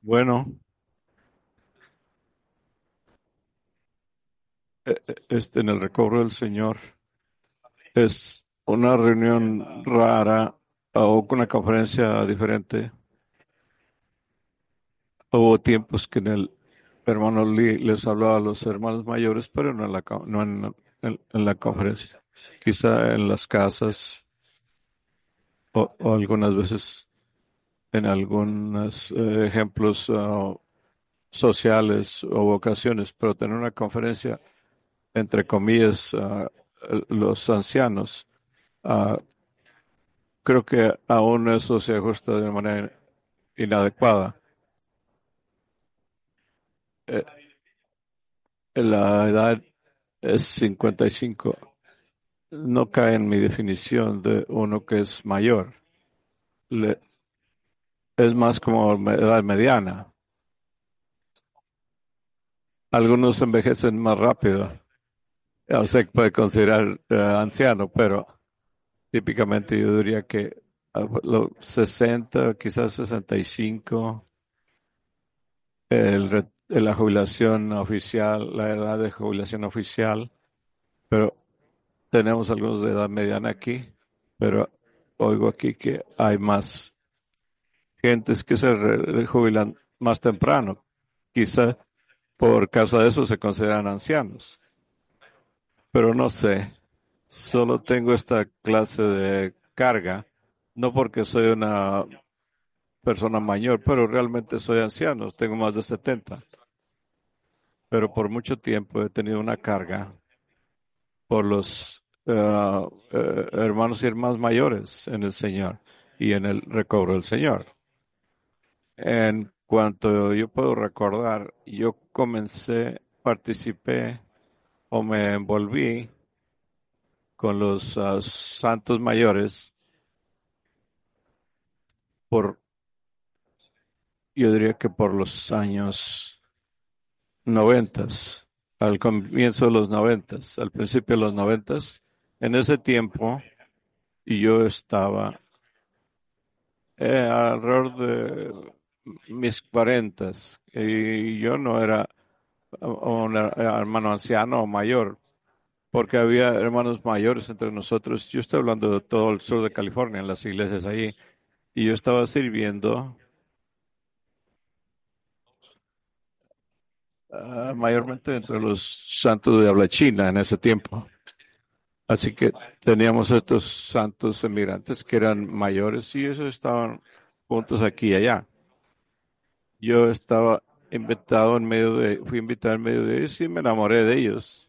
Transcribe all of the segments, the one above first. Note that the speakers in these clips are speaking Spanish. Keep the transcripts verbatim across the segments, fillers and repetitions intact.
Bueno, eh, eh, este, en el recobro del Señor es una reunión rara o una conferencia diferente. Hubo tiempos que en el hermano Lee les hablaba a los hermanos mayores, pero no en la, co- no en, en- en la conferencia. Quizá en las casas o, o algunas veces en algunos eh, ejemplos ah, sociales o ocasiones, pero tener una conferencia, entre comillas, ah, eh, los ancianos. ah, Creo que aún eso se ajusta de manera inadecuada. Eh, la edad es cincuenta y cinco. No cae en mi definición de uno que es mayor. Le- es más como me- edad mediana. Algunos envejecen más rápido. O sea, que puede considerar eh, anciano, pero típicamente yo diría que a los sesenta, quizás sesenta y cinco, el, re- la jubilación oficial, la edad de jubilación oficial, pero tenemos algunos de edad mediana aquí, pero oigo aquí que hay más gentes que se re- re- jubilan más temprano. Quizá por causa de eso se consideran ancianos, pero no sé. Solo tengo esta clase de carga, no porque soy una persona mayor, pero realmente soy anciano, tengo más de setenta. Pero por mucho tiempo he tenido una carga por los eh, eh, hermanos y hermanas mayores en el Señor y en el recobro del Señor. En cuanto yo puedo recordar, yo comencé, participé o me envolví con los ah, santos mayores por, yo diría que por los años noventas, al comienzo de los noventas, al principio de los noventas. En ese tiempo yo estaba eh, alrededor de mis cuarentas y yo no era un hermano anciano o mayor, porque había hermanos mayores entre nosotros. Yo estoy hablando de todo el sur de California, en las iglesias ahí, y yo estaba sirviendo uh, mayormente entre los santos de habla china en ese tiempo. Así que teníamos estos santos emigrantes que eran mayores y esos estaban juntos aquí y allá. Yo estaba invitado en medio de, fui invitado en medio de ellos y me enamoré de ellos.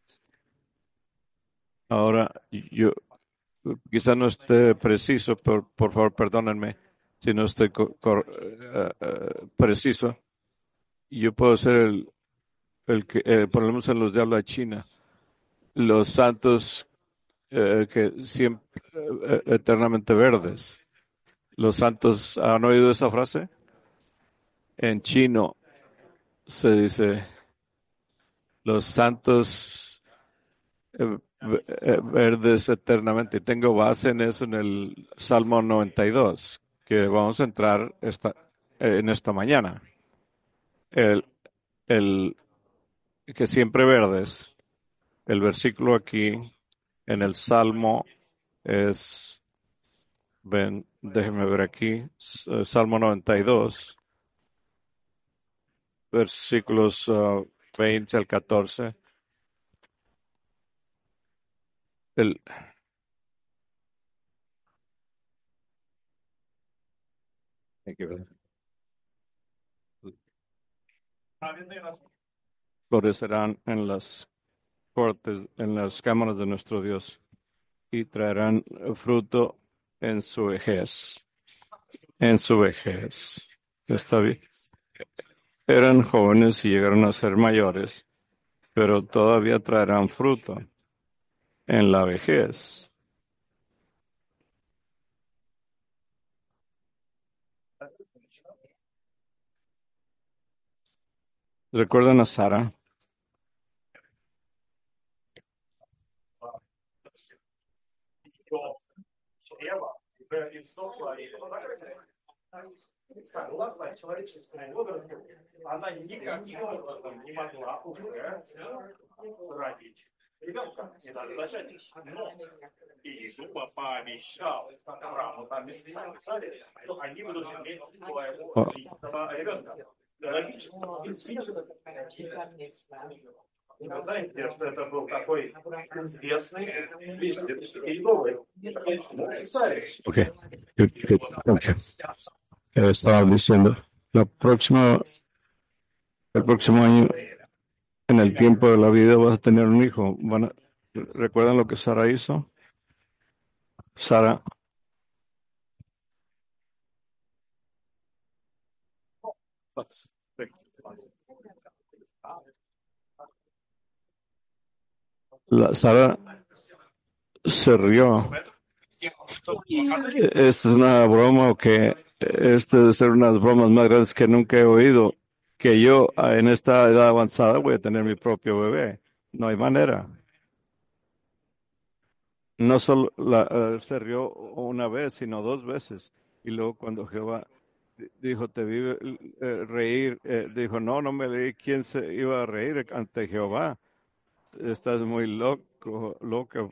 Ahora, yo quizá no esté preciso, por, por favor, perdónenme si no estoy co- cor- eh, eh, preciso. Yo puedo ser el, el que, eh, por lo menos en los de habla china, los santos eh, que siempre, eh, eternamente verdes. Los santos, ¿han oído esa frase? En chino se dice, los santos eh, eh, verdes eternamente. Y tengo base en eso en el Salmo noventa y dos, que vamos a entrar esta, eh, en esta mañana. El, el que siempre verdes. El versículo aquí en el Salmo es, ven, déjenme ver aquí, S- Salmo noventa y dos, versículos uh, veinte al catorce. El, hay que ver. Florecerán en las cortes, en las cámaras de nuestro Dios, y traerán fruto en su vejez, en su vejez. Está bien. Eran jóvenes y llegaron a ser mayores, pero todavía traerán fruto en la vejez. ¿Recuerdan a Sara? Согласна, человеческая возраст, она никак не могла уже родить ребенка, не надо зачать. Но Иисуса пообещал Аврааму, там если написали, что они будут иметь своего единственного ребенка. Вы знаете, что это был такой известный листовый. Okay. Good, good. Okay. Eh, Estaba diciendo, la próxima, el próximo año, en el tiempo de la vida, vas a tener un hijo. Van a- ¿Recuerdan lo que Sara hizo? Sara, la, Sara se rió. Es una broma o que este debe ser una de las bromas más grandes que nunca he oído. Que yo ah, en esta edad avanzada voy a tener mi propio bebé. No hay manera. No solo la, eh, se rió una vez, sino dos veces. Y luego cuando Jehová di- dijo, te vi eh, reír, eh, dijo, no, no me leí quién se iba a reír ante Jehová. Estás muy loco, loca.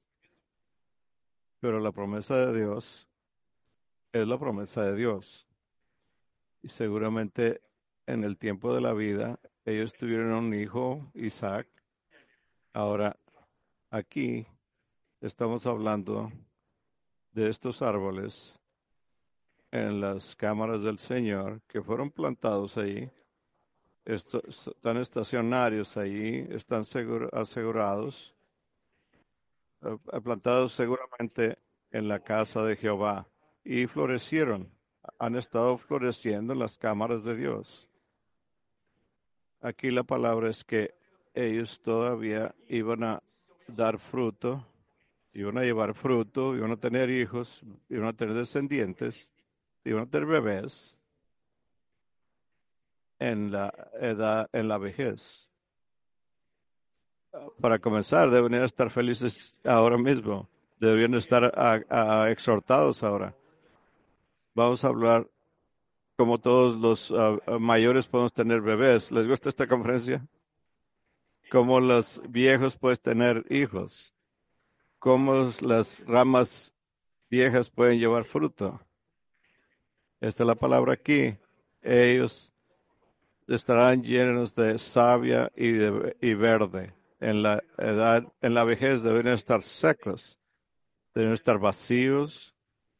Pero la promesa de Dios es la promesa de Dios. Y seguramente en el tiempo de la vida ellos tuvieron un hijo, Isaac. Ahora, aquí estamos hablando de estos árboles en las cámaras del Señor que fueron plantados ahí, esto- están estacionarios ahí, están seguro- asegurados, eh, plantados seguramente en la casa de Jehová y florecieron, han estado floreciendo en las cámaras de Dios. Aquí la palabra es que ellos todavía iban a dar fruto, iban a llevar fruto, iban a tener hijos, iban a tener descendientes, iban a tener bebés en la edad, en la vejez. Para comenzar, deben estar felices ahora mismo, deberían estar a- a- exhortados ahora. Vamos a hablar como todos los uh, uh, mayores podemos tener bebés. ¿Les gusta esta conferencia? Como los viejos pueden tener hijos. Cómo las ramas viejas pueden llevar fruto. Esta es la palabra aquí. Ellos estarán llenos de savia y, de, y verde. En la edad, en la vejez deben estar secos, deben estar vacíos,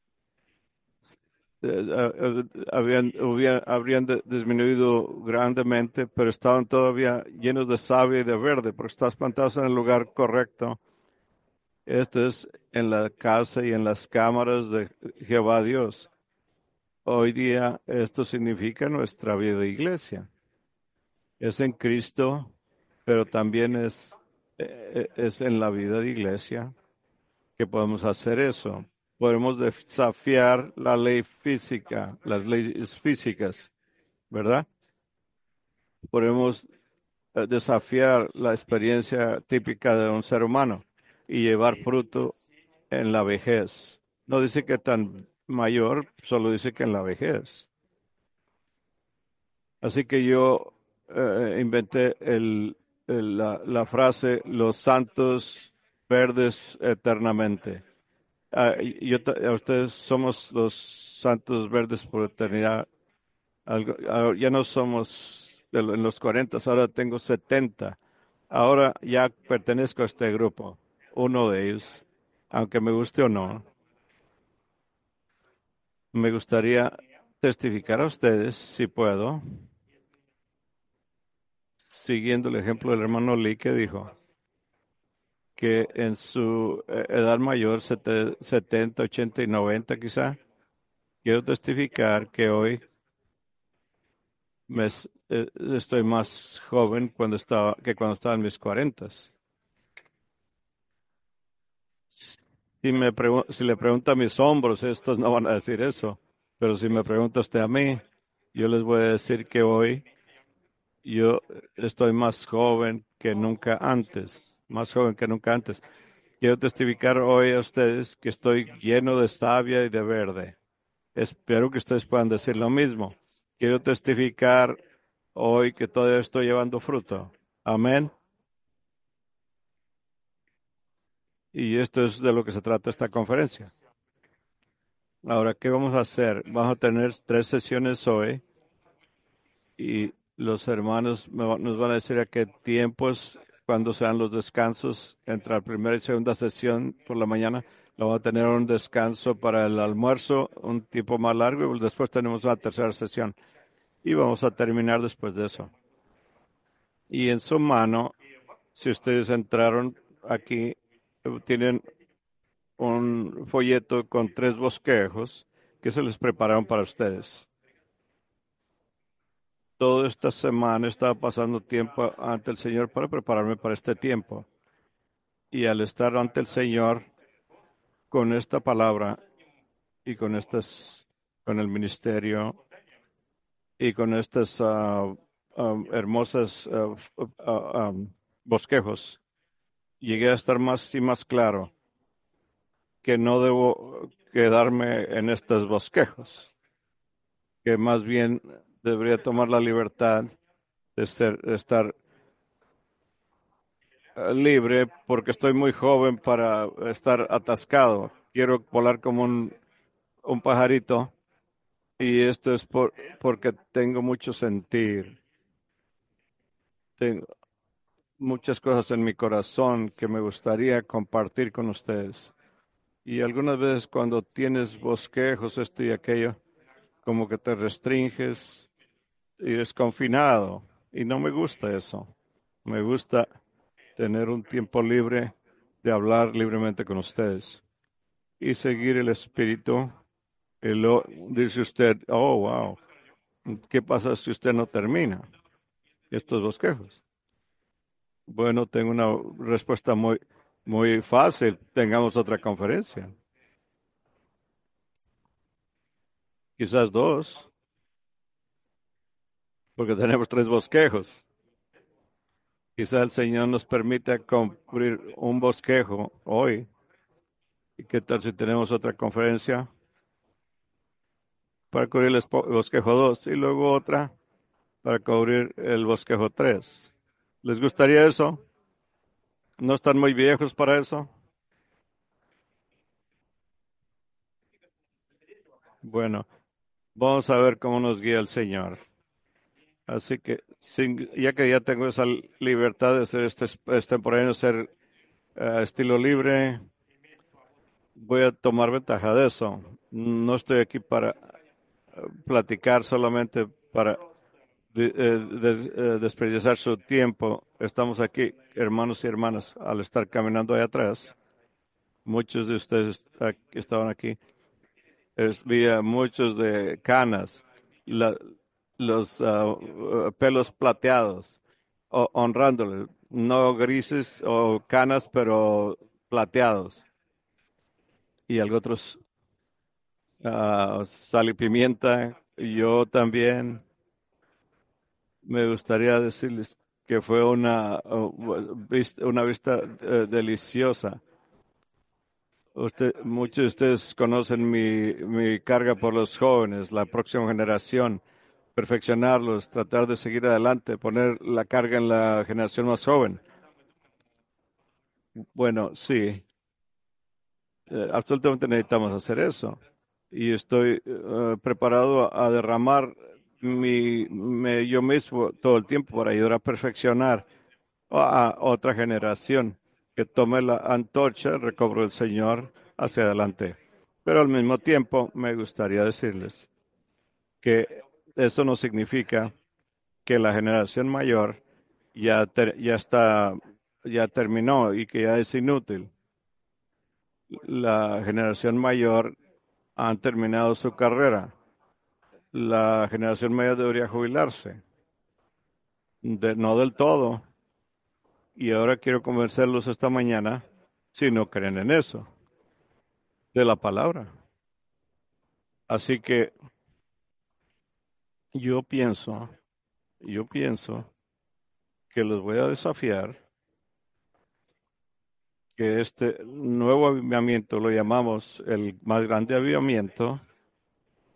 eh, eh, habían, hubieran- habrían de- disminuido grandemente, pero estaban todavía llenos de savia y de verde, porque estás plantados en el lugar correcto. Esto es en la casa y en las cámaras de Jehová Dios. Hoy día esto significa nuestra vida de iglesia. Es en Cristo, pero también es, eh, es en la vida de iglesia que podemos hacer eso. Podemos desafiar la ley física, las leyes físicas, ¿verdad? Podemos eh, desafiar la experiencia típica de un ser humano y llevar fruto en la vejez. No dice que tan mayor, solo dice que en la vejez. Así que yo eh, inventé el, el- la, la frase los santos verdes eternamente. Ah, y yo, ta- a ustedes somos los santos verdes por eternidad. Algo- ah, ya no somos de lo- en los cuarenta, ahora tengo setenta. Ahora ya pertenezco a este grupo, uno de ellos, aunque me guste o no. Me gustaría testificar a ustedes, si puedo, siguiendo el ejemplo del hermano Lee que dijo que en su eh, edad mayor, sete- setenta, ochenta y noventa quizá, quiero testificar que hoy me, s- eh, estoy más joven cuando estaba, que cuando estaba en mis cuarentas. Si, me pregu- si le pregunta a mis hombros, estos no van a decir eso. Pero si me pregunta usted a mí, yo les voy a decir que hoy yo estoy más joven que nunca antes, más joven que nunca antes. Quiero testificar hoy a ustedes que estoy lleno de savia y de verde. Espero que ustedes puedan decir lo mismo. Quiero testificar hoy que todo estoy llevando fruto. Amén. Y esto es de lo que se trata esta conferencia. Ahora, ¿qué vamos a hacer? Vamos a tener tres sesiones hoy y los hermanos nos van a decir a qué tiempos, cuando sean los descansos entre la primera y segunda sesión por la mañana. Vamos a tener un descanso para el almuerzo, un tiempo más largo, y después tenemos una tercera sesión. Y vamos a terminar después de eso. Y en su mano, si ustedes entraron aquí, tienen un folleto con tres bosquejos que se les prepararon para ustedes. Toda esta semana estaba pasando tiempo ante el Señor para prepararme para este tiempo. Y al estar ante el Señor con esta palabra y con estas, con el ministerio y con estas uh, um, hermosas uh, uh, um, bosquejos, llegué a estar más y más claro que no debo quedarme en estos bosquejos, que más bien debería tomar la libertad de, ser, de estar uh, libre, porque estoy muy joven para estar atascado. Quiero volar como un, un pajarito, y esto es por, porque tengo mucho sentir. Tengo muchas cosas en mi corazón que me gustaría compartir con ustedes. Y algunas veces cuando tienes bosquejos, esto y aquello, como que te restringes y eres confinado. Y no me gusta eso. Me gusta tener un tiempo libre de hablar libremente con ustedes y seguir el espíritu. Y lo, dice usted, oh, wow, ¿qué pasa si usted no termina estos bosquejos? Bueno, tengo una respuesta muy, muy fácil. Tengamos otra conferencia. Quizás dos, porque tenemos tres bosquejos. Quizás el Señor nos permita cumplir un bosquejo hoy. ¿Y qué tal si tenemos otra conferencia para cubrir el bosquejo dos y luego otra para cubrir el bosquejo tres? ¿Les gustaría eso? ¿No están muy viejos para eso? Bueno, vamos a ver cómo nos guía el Señor. Así que, sin, ya que ya tengo esa libertad de ser este, extemporáneo, ser uh, estilo libre, voy a tomar ventaja de eso. No estoy aquí para uh, platicar, solamente para de, eh, des, eh, desperdiciar su tiempo. Estamos aquí, hermanos y hermanas, al estar caminando allá atrás. Muchos de ustedes estaban aquí. Es, vi a muchos de canas, la, los uh, pelos plateados, o, honrándoles, no grises o canas, pero plateados. Y algo otros, uh, sal y pimienta. Yo también me gustaría decirles que fue una, uh, vista, una vista uh, deliciosa. Usted, muchos de ustedes conocen mi, mi carga por los jóvenes, la próxima generación, perfeccionarlos, tratar de seguir adelante, poner la carga en la generación más joven. Bueno, sí, eh, absolutamente necesitamos hacer eso. Y estoy uh, preparado a, a derramar mi, me, yo mismo todo el tiempo para ayudar a perfeccionar a otra generación que tome la antorcha, el recobro del Señor hacia adelante. Pero al mismo tiempo me gustaría decirles que eso no significa que la generación mayor ya, ter, ya está, ya terminó y que ya es inútil. La generación mayor han terminado su carrera. La generación mayor debería jubilarse. De, no del todo. Y ahora quiero convencerlos esta mañana, si no creen en eso, de la palabra. Así que yo pienso, yo pienso que los voy a desafiar, que este nuevo avivamiento lo llamamos el más grande avivamiento,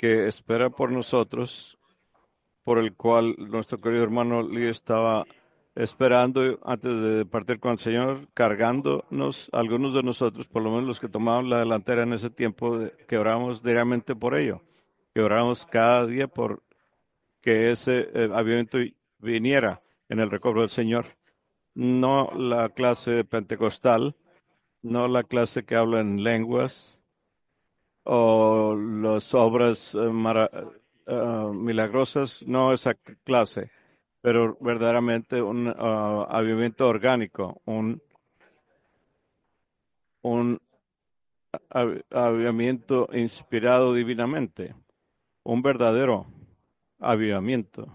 que espera por nosotros, por el cual nuestro querido hermano Lee estaba esperando antes de partir con el Señor, cargándonos, algunos de nosotros, por lo menos los que tomaban la delantera en ese tiempo, de, que oramos diariamente por ello, que oramos cada día por que ese eh, avivamiento viniera en el recobro del Señor. No la clase pentecostal, no la clase que habla en lenguas o las obras eh, mara- eh, milagrosas, no esa clase, pero verdaderamente un uh, avivamiento orgánico, un, un av- avivamiento inspirado divinamente, un verdadero avivamiento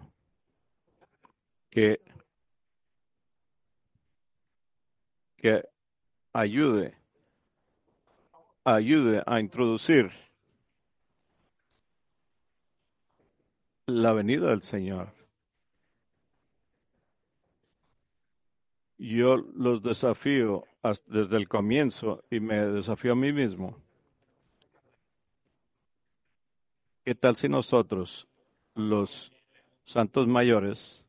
que, que ayude, ayude a introducir la venida del Señor. Yo los desafío hasta desde el comienzo y me desafío a mí mismo. ¿Qué tal si nosotros, los santos mayores,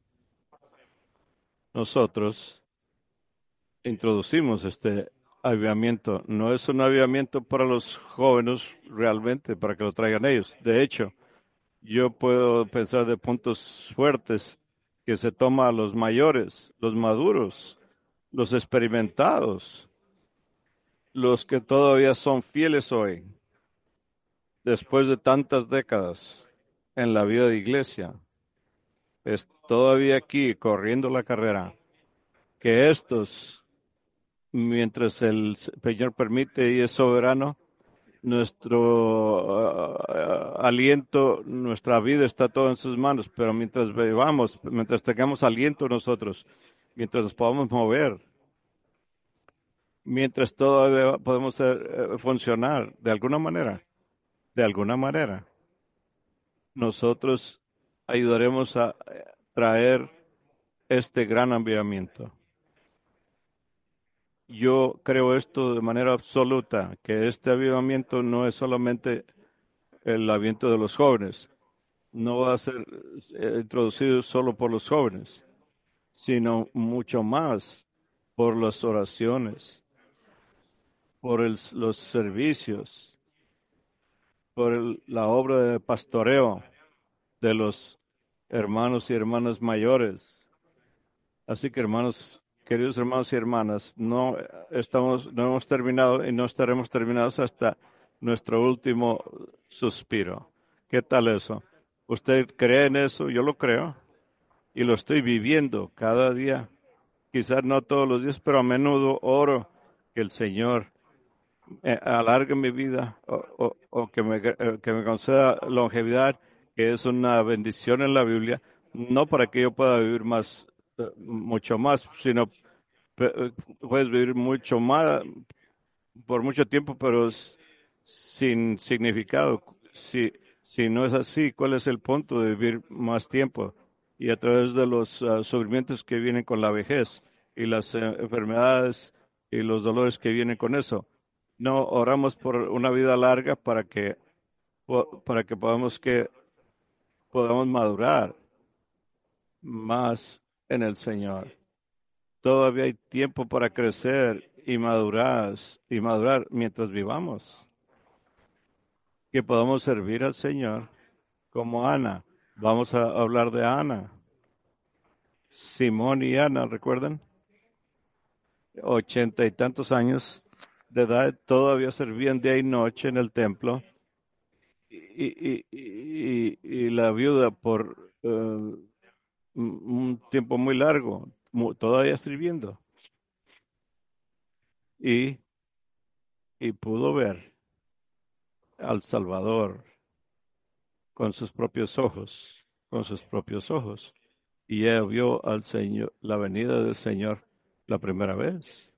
nosotros introducimos este avivamiento? No es un avivamiento para los jóvenes realmente, para que lo traigan ellos. De hecho, yo puedo pensar de puntos fuertes que se toma a los mayores, los maduros, los experimentados, los que todavía son fieles hoy, después de tantas décadas en la vida de iglesia, es todavía aquí corriendo la carrera, que estos, mientras el Señor permite y es soberano, nuestro uh, aliento, nuestra vida está todo en sus manos, pero mientras vivamos, mientras tengamos aliento nosotros, mientras nos podamos mover, mientras todavía podemos ser, uh, funcionar de alguna manera, de alguna manera, nosotros ayudaremos a traer este gran avivamiento. Yo creo esto de manera absoluta, que este avivamiento no es solamente el avivamiento de los jóvenes, no va a ser eh, introducido solo por los jóvenes, sino mucho más por las oraciones, por el, los servicios, por el, la obra de pastoreo de los hermanos y hermanas mayores. Así que, hermanos, queridos hermanos y hermanas, no estamos, no hemos terminado y no estaremos terminados hasta nuestro último suspiro. ¿Qué tal eso? ¿Usted cree en eso? Yo lo creo y lo estoy viviendo cada día. Quizás no todos los días, pero a menudo oro que el Señor eh, alargue mi vida o, o, o que, me, eh, que me conceda longevidad, que es una bendición en la Biblia, no para que yo pueda vivir más, eh, mucho más, sino eh, puedes vivir mucho más por mucho tiempo, pero s- sin significado. Si, si no es así, ¿cuál es el punto de vivir más tiempo? Y a través de los uh, sufrimientos que vienen con la vejez y las eh, enfermedades y los dolores que vienen con eso. No oramos por una vida larga para que, po- para que podamos que podamos madurar más en el Señor. Todavía hay tiempo para crecer y madurar y madurar mientras vivamos. Que podamos servir al Señor como Ana. Vamos a hablar de Ana. Simón y Ana, ¿recuerdan? Ochenta y tantos años de edad, todavía servían día y noche en el templo. Y, y, y, y la viuda por uh, un tiempo muy largo, todavía sirviendo. Y, y pudo ver al Salvador con sus propios ojos, con sus propios ojos. Y ella vio al Señor, la venida del Señor la primera vez.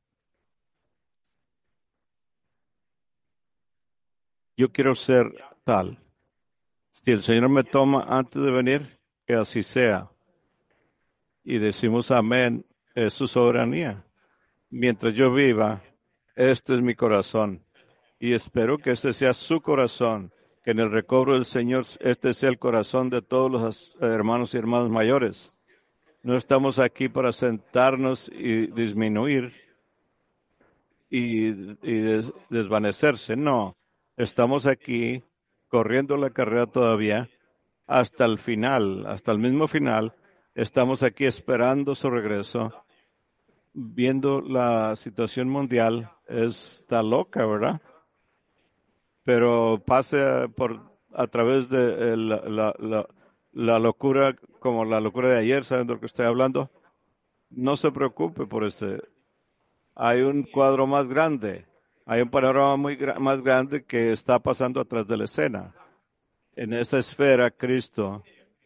Yo quiero ser tal. Si el Señor me toma antes de venir, que así sea. Y decimos amén, es su soberanía. Mientras yo viva, este es mi corazón. Y espero que este sea su corazón que en el recobro del Señor este sea el corazón de todos los hermanos y hermanas mayores. No estamos aquí para sentarnos y disminuir y, y des, desvanecerse. No, estamos aquí corriendo la carrera todavía hasta el final, hasta el mismo final. Estamos aquí esperando su regreso, viendo la situación mundial. Está loca, ¿verdad? Pero pase por a través de la, la, la, la locura, como la locura de ayer, ¿saben de lo que estoy hablando? No se preocupe por ese. Hay un cuadro más grande, hay un panorama muy gra- más grande que está pasando atrás de la escena. En esa esfera, Cristo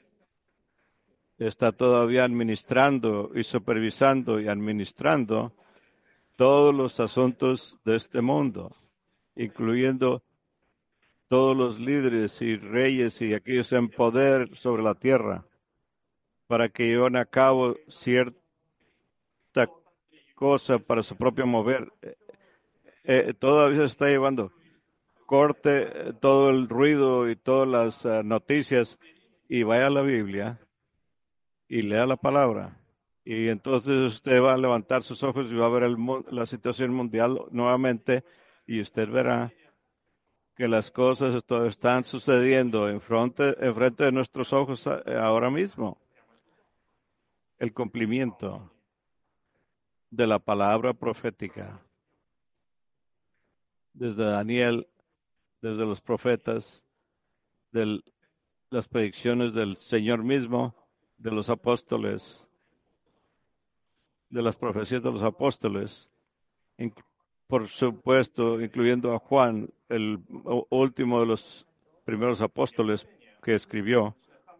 está todavía administrando y supervisando y administrando todos los asuntos de este mundo, incluyendo todos los líderes y reyes y aquellos en poder sobre la tierra, para que lleven a cabo cierta cosa para su propio mover. Eh, eh, todavía se está llevando. Corte eh, todo el ruido y todas las uh, noticias y vaya a la Biblia y lea la palabra. Y entonces usted va a levantar sus ojos y va a ver el, la situación mundial nuevamente y usted verá que las cosas están sucediendo en frente, en frente de nuestros ojos ahora mismo. El cumplimiento de la palabra profética. Desde Daniel, desde los profetas, de las predicciones del Señor mismo, de los apóstoles, de las profecías de los apóstoles, por supuesto, incluyendo a Juan, el último de los primeros apóstoles que escribió,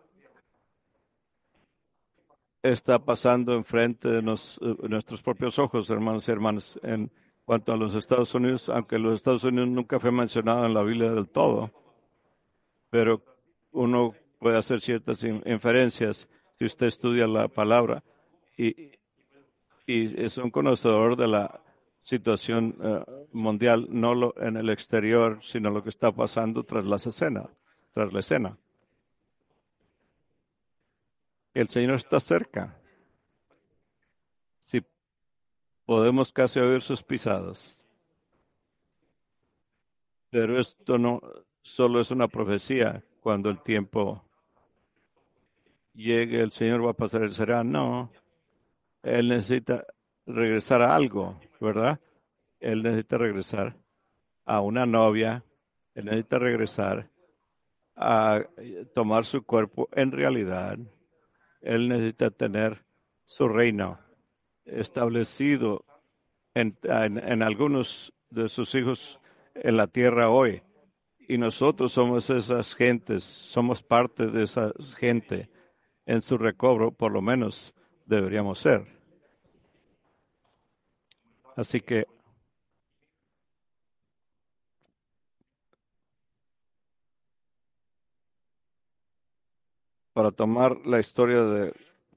está pasando enfrente de nos, nuestros propios ojos, hermanos y hermanas, en cuanto a los Estados Unidos, aunque los Estados Unidos nunca fue mencionado en la Biblia del todo, pero uno puede hacer ciertas inferencias si usted estudia la palabra y, y es un conocedor de la situación uh, mundial, no lo en el exterior, sino lo que está pasando tras la escena, tras la escena. El Señor está cerca. Si podemos casi oír sus pisadas. Pero esto no solo es una profecía. Cuando el tiempo llegue, el Señor va a pasar el será. No, Él necesita regresar a algo, ¿verdad? Él necesita regresar a una novia. Él necesita regresar a tomar su cuerpo en realidad. Él necesita tener su reino establecido en, en, en algunos de sus hijos en la tierra hoy. Y nosotros somos esas gentes, somos parte de esa gente en su recobro, por lo menos deberíamos ser. Así que para tomar la historia de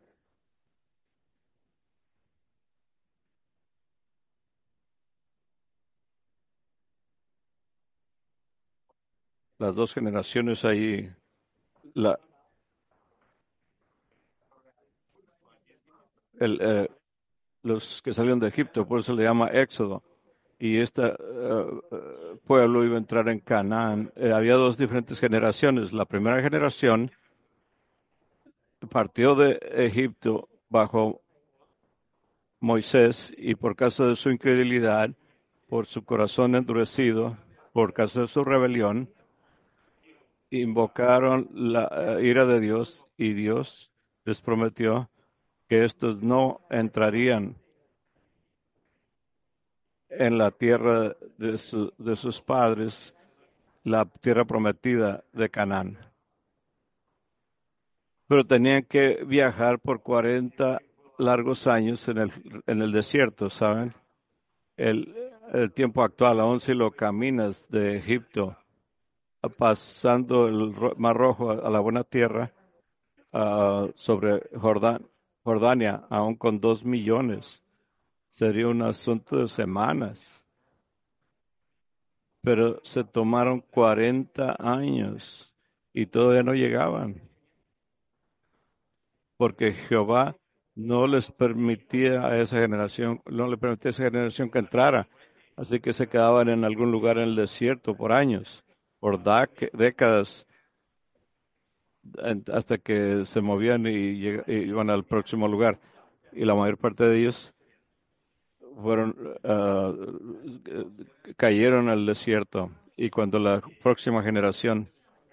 las dos generaciones ahí, la, el, eh, los que salieron de Egipto, por eso le llama Éxodo. Y este uh, pueblo iba a entrar en Canaán. Eh, había dos diferentes generaciones. La primera generación partió de Egipto bajo Moisés y por causa de su incredulidad, por su corazón endurecido, por causa de su rebelión, invocaron la uh, ira de Dios y Dios les prometió que estos no entrarían en la tierra de, su, de sus padres, la tierra prometida de Canaán. Pero tenían que viajar por cuarenta largos años en el, en el desierto, ¿saben? El, el tiempo actual, aún si lo caminas de Egipto, pasando el Mar Rojo a, a la buena tierra, uh, sobre Jordán, Jordania, aún con dos millones, sería un asunto de semanas. pero se tomaron cuarenta años y todavía no llegaban, porque Jehová no les permitía a esa generación, no le permitía a esa generación que entrara. Así que se quedaban en algún lugar en el desierto por años, por décadas, hasta que se movían y, lleg- y iban al próximo lugar. Y la mayor parte de ellos fueron, ah, cayeron al desierto. Y cuando la próxima generación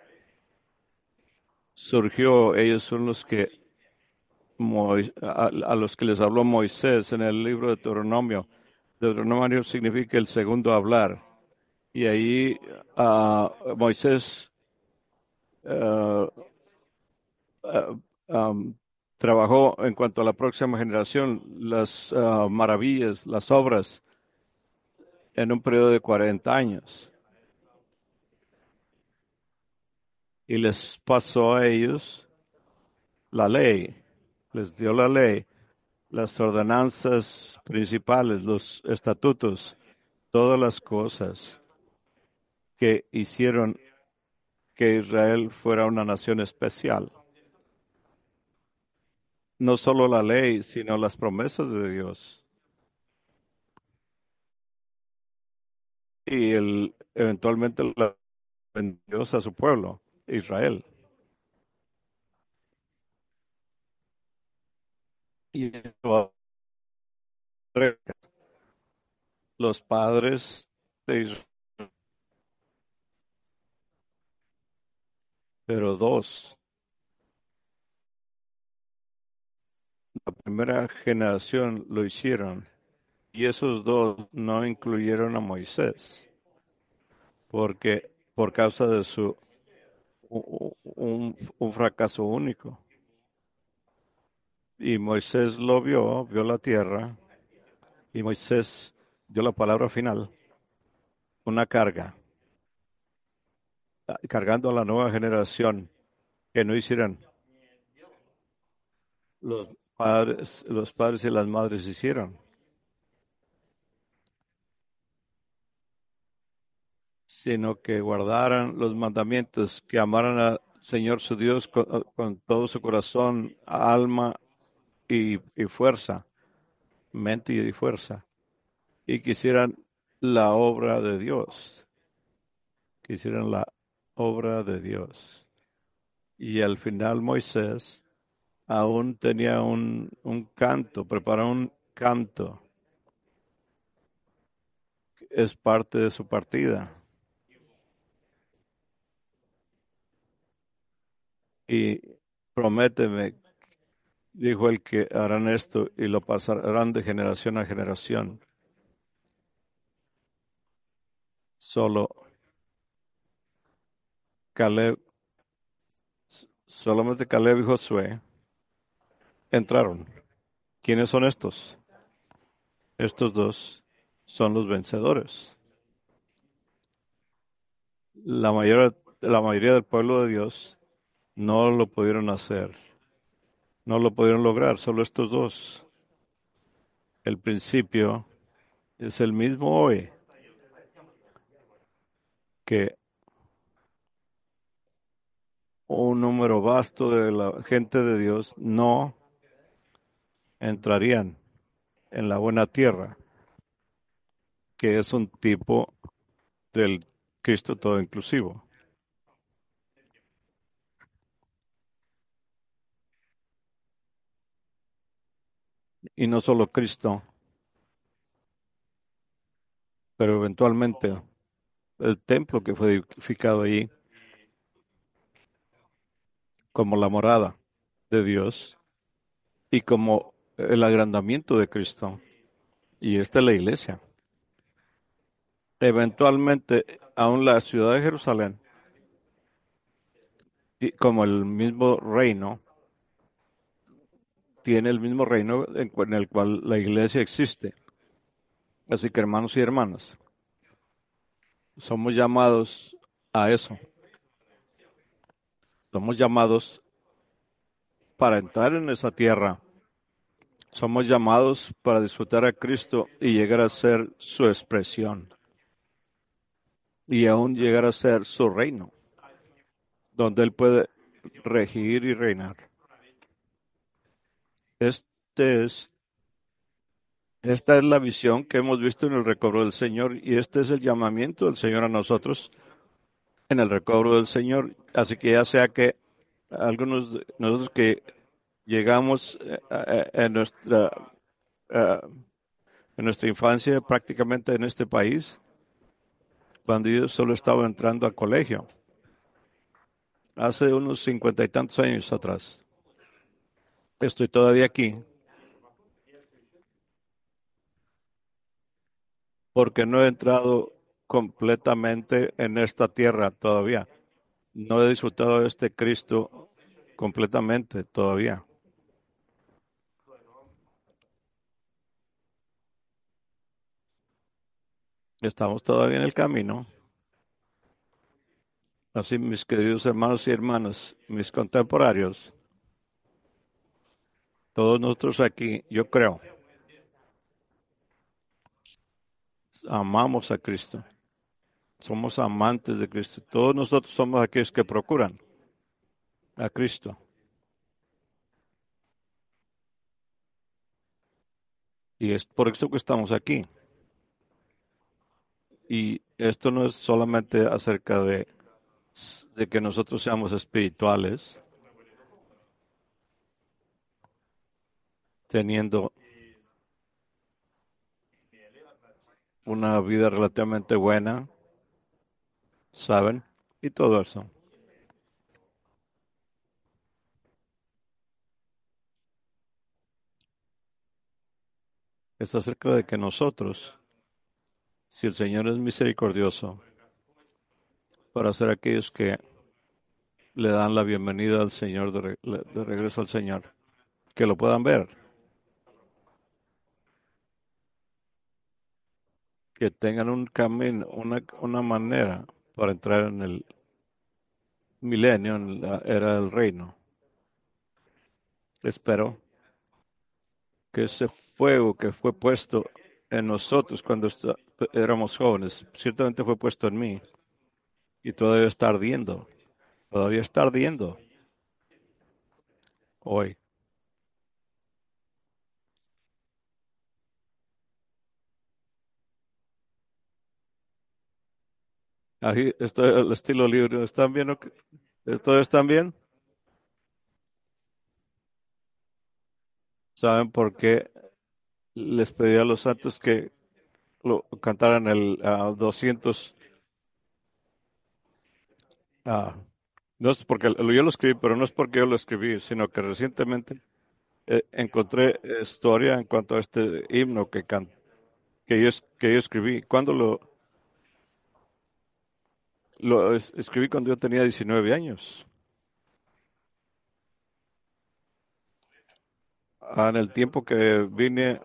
surgió, ellos son los que Mois- a, a los que les habló Moisés en el libro de Deuteronomio. Deuteronomio significa el segundo hablar. Y ahí ah, Moisés ah, ah, am, trabajó en cuanto a la próxima generación, las ah, maravillas, las obras, en un periodo de cuarenta años. Y les pasó a ellos la ley, les dio la ley, las ordenanzas principales, los estatutos, todas las cosas que hicieron que Israel fuera una nación especial. No solo la ley, sino las promesas de Dios. Y él eventualmente la vendió a su pueblo, Israel. Y los padres de Israel, pero dos, la primera generación lo hicieron. Y esos dos no incluyeron a Moisés, porque por causa de su un, un fracaso único. Y Moisés lo vio, vio la tierra, y Moisés dio la palabra final, una carga, cargando a la nueva generación que no hicieran los padres, los padres y las madres hicieron, sino que guardaran los mandamientos, que amaran al Señor su Dios con, con todo su corazón, alma y, y fuerza, mente y fuerza, y que hicieran la obra de Dios, que hicieran la obra de Dios. Y al final Moisés aún tenía un, un canto, preparó un canto, es parte de su partida. Y prométeme, dijo el que harán esto y lo pasarán de generación a generación. Solo Caleb, solamente Caleb y Josué entraron. ¿Quiénes son estos? Estos dos son los vencedores. La mayoría, la mayoría del pueblo de Dios no lo pudieron hacer, no lo pudieron lograr, solo estos dos. El principio es el mismo hoy, que un número vasto de la gente de Dios no entrarían en la buena tierra, que es un tipo del Cristo todo inclusivo. Y no solo Cristo, pero eventualmente el templo que fue edificado allí como la morada de Dios y como el agrandamiento de Cristo. Y esta es la iglesia. Eventualmente, aún la ciudad de Jerusalén, como el mismo reino, tiene el mismo reino en el cual la iglesia existe. Así que hermanos y hermanas, somos llamados a eso. Somos llamados para entrar en esa tierra. Somos llamados para disfrutar a Cristo y llegar a ser su expresión. y aún llegar a ser su reino, donde Él puede regir y reinar. Este es, esta es la visión que hemos visto en el recobro del Señor y este es el llamamiento del Señor a nosotros en el recobro del Señor. Así que ya sea que algunos de nosotros que llegamos eh, eh, en nuestra eh, en nuestra infancia prácticamente en este país, cuando yo solo estaba entrando al colegio, hace unos cincuenta y tantos años atrás. Estoy todavía aquí porque no he entrado completamente en esta tierra todavía. No he disfrutado de este Cristo completamente todavía. Estamos todavía en el camino. Así, mis queridos hermanos y hermanas, mis contemporáneos, todos nosotros aquí, yo creo, amamos a Cristo. Somos amantes de Cristo. Todos nosotros somos aquellos que procuran a Cristo. Y es por eso que estamos aquí. Y esto no es solamente acerca de, de que nosotros seamos espirituales, teniendo una vida relativamente buena, ¿saben? Y todo eso. Es acerca de que nosotros, si el Señor es misericordioso, para ser aquellos que le dan la bienvenida al Señor, de, re, de regreso al Señor, que lo puedan ver, que tengan un camino, una, una manera para entrar en el milenio, en la era del reino. Espero que ese fuego que fue puesto en nosotros cuando éramos jóvenes, ciertamente fue puesto en mí y todavía está ardiendo, todavía está ardiendo hoy. Ahí está el estilo libre. ¿Están bien? ¿O qué? ¿Todos están bien? ¿Saben por qué les pedí a los santos que lo cantaran el uh, doscientos? Uh, no es porque yo lo escribí, pero no es porque yo lo escribí, sino que recientemente eh, encontré historia en cuanto a este himno que, can, que, yo, que yo escribí. ¿Cuándo lo, lo es, escribí? Cuando yo tenía diecinueve años. Ah, en el tiempo que vine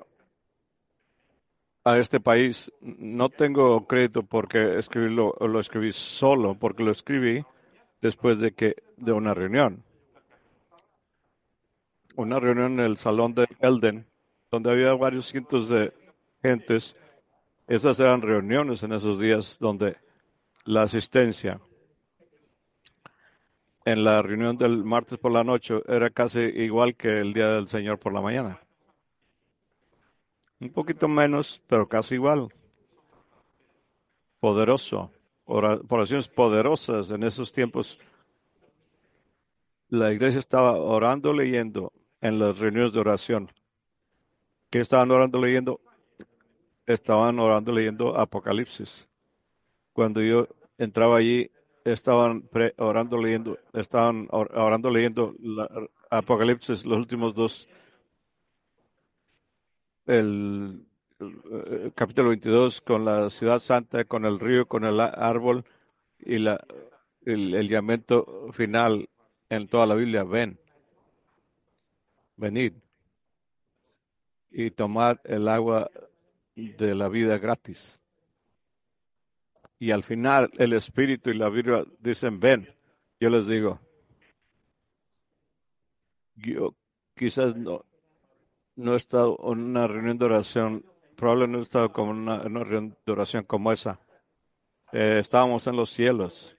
a este país, no tengo crédito porque escribirlo, lo escribí solo, porque lo escribí después de que de una reunión. Una reunión en el salón de Elden, donde había varios cientos de gentes. Esas eran reuniones en esos días donde la asistencia en la reunión del martes por la noche era casi igual que el día del Señor por la mañana. Un poquito menos, pero casi igual. Poderoso. Oraciones poderosas en esos tiempos. La iglesia estaba orando, leyendo en las reuniones de oración. ¿Qué estaban orando, leyendo? Estaban orando, leyendo Apocalipsis. Cuando yo entraba allí, estaban pre orando, leyendo, estaban or orando, leyendo la, Apocalipsis, los últimos dos, el, el, capítulo veintidós, con la ciudad santa, con el río, con el árbol y la, el, el llamamiento final en toda la Biblia: ven, venid y tomad el agua de la vida gratis. Y al final el Espíritu y la Biblia dicen: ven. Yo les digo, yo quizás no, no he estado en una reunión de oración, probablemente no he estado como una, una reunión de oración como esa, Eh, estábamos en los cielos.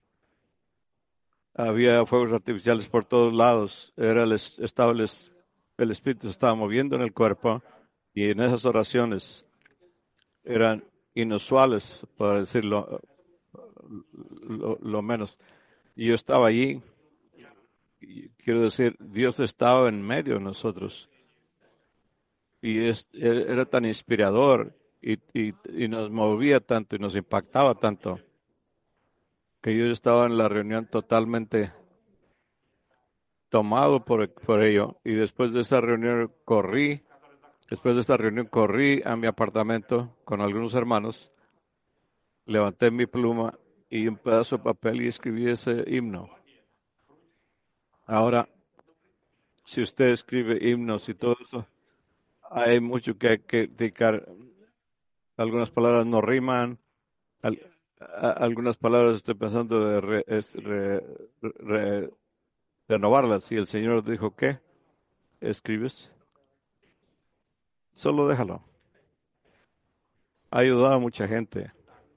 Había fuegos artificiales por todos lados. Era el, es- estaba el, es- el espíritu se estaba moviendo en el cuerpo y en esas oraciones eran inusuales, para decirlo lo, lo menos. Y yo estaba allí. Y quiero decir, Dios estaba en medio de nosotros. Y es, e- era tan inspirador y, y, y nos movía tanto y nos impactaba tanto que yo estaba en la reunión totalmente tomado por, por ello. Y después de esa reunión corrí, después de esta reunión corrí a mi apartamento con algunos hermanos, levanté mi pluma y un pedazo de papel y escribí ese himno. Ahora, si usted escribe himnos y todo eso, hay mucho que criticar. Algunas palabras no riman, al- a- algunas palabras estoy pensando de re- es re- re- renovarlas. Si el Señor dijo que escribes, solo déjalo. Ha ayudado a mucha gente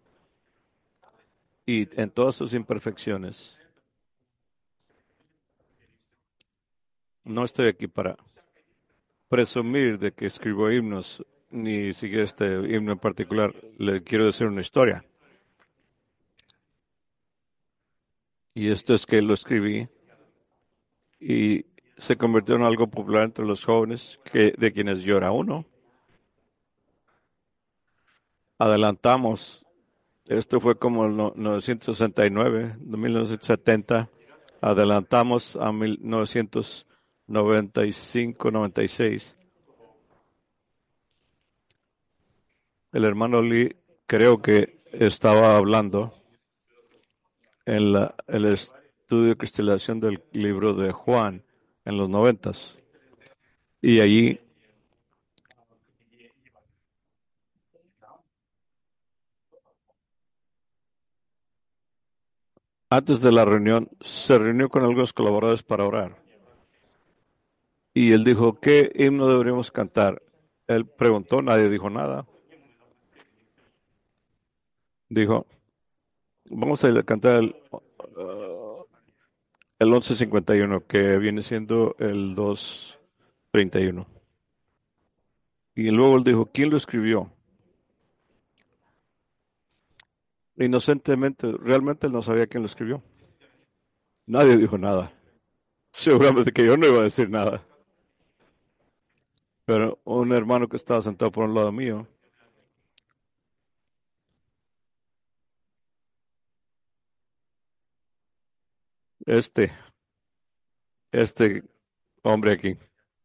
y en todas sus imperfecciones. No estoy aquí para presumir de que escribo himnos, ni siquiera este himno en particular. Le quiero decir una historia. Y esto es que lo escribí y se convirtió en algo popular entre los jóvenes, que, de quienes yo era uno. Adelantamos. Esto fue como en mil novecientos sesenta y nueve, de mil novecientos setenta. Adelantamos a mil novecientos noventa y cinco, noventa y seis. El hermano Lee creo que estaba hablando en la, el estudio de cristalización del libro de Juan en los noventas. Y allí, antes de la reunión, se reunió con algunos colaboradores para orar. Y él dijo, ¿qué himno deberíamos cantar? Él preguntó, nadie dijo nada. Dijo, vamos a cantar el, uh, el once cincuenta y uno, que viene siendo el dos treinta y uno. Y luego él dijo, ¿quién lo escribió? Inocentemente, realmente él no sabía quién lo escribió. Nadie dijo nada. Seguramente que yo no iba a decir nada. Pero un hermano que estaba sentado por un lado mío, este, este hombre aquí,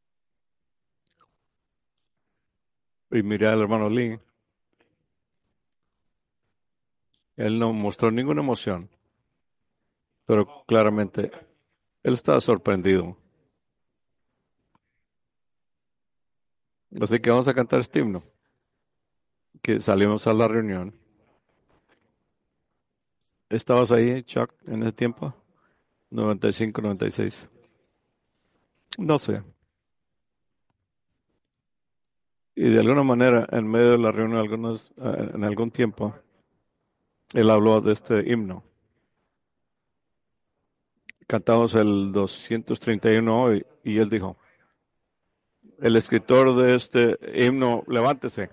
y miré al hermano Lee, él no mostró ninguna emoción, pero claramente él estaba sorprendido. Así que vamos a cantar este himno, que salimos a la reunión. ¿Estabas ahí, Chuck, en ese tiempo? noventa y cinco, noventa y seis. No sé. Y de alguna manera, en medio de la reunión, algunos, eh, en algún tiempo, él habló de este himno. Cantamos el doscientos treinta y uno hoy y él dijo, el escritor de este himno, levántese.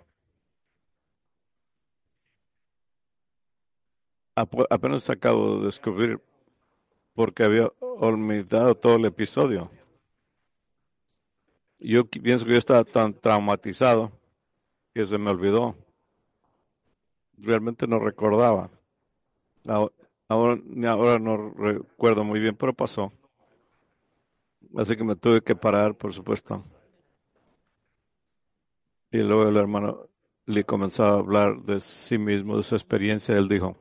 Ap- apenas acabo de descubrir porque había olvidado todo el episodio. Yo qui- pienso que yo estaba tan traumatizado que se me olvidó. Realmente no recordaba. Ahora, ahora, ni ahora no recuerdo muy bien, pero pasó. Así que me tuve que parar, por supuesto. Y luego el hermano le comenzó a hablar de sí mismo, de su experiencia. Él dijo,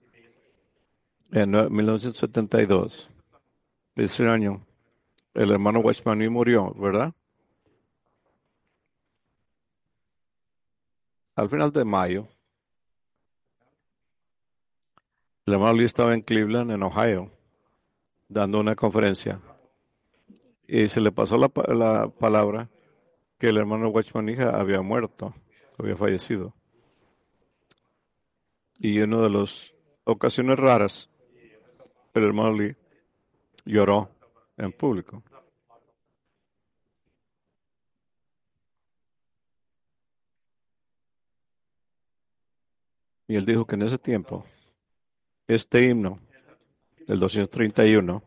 en mil novecientos setenta y dos, ese año, el hermano Watchman murió, ¿verdad? Al final de mayo, el hermano Lee estaba en Cleveland, en Ohio, dando una conferencia. Y se le pasó la, pa- la palabra que el hermano Watchman había muerto, había fallecido. Y en una de las ocasiones raras, el hermano Lee lloró en público. Y él dijo que en ese tiempo, este himno, el doscientos treinta y uno,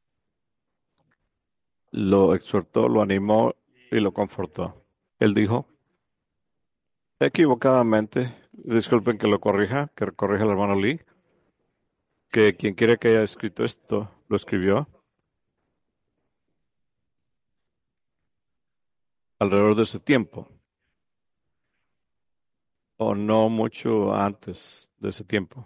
lo exhortó, lo animó y lo confortó. Él dijo, equivocadamente, disculpen que lo corrija, que corrija el hermano Lee, que quien quiera que haya escrito esto, lo escribió alrededor de ese tiempo, o no mucho antes de ese tiempo,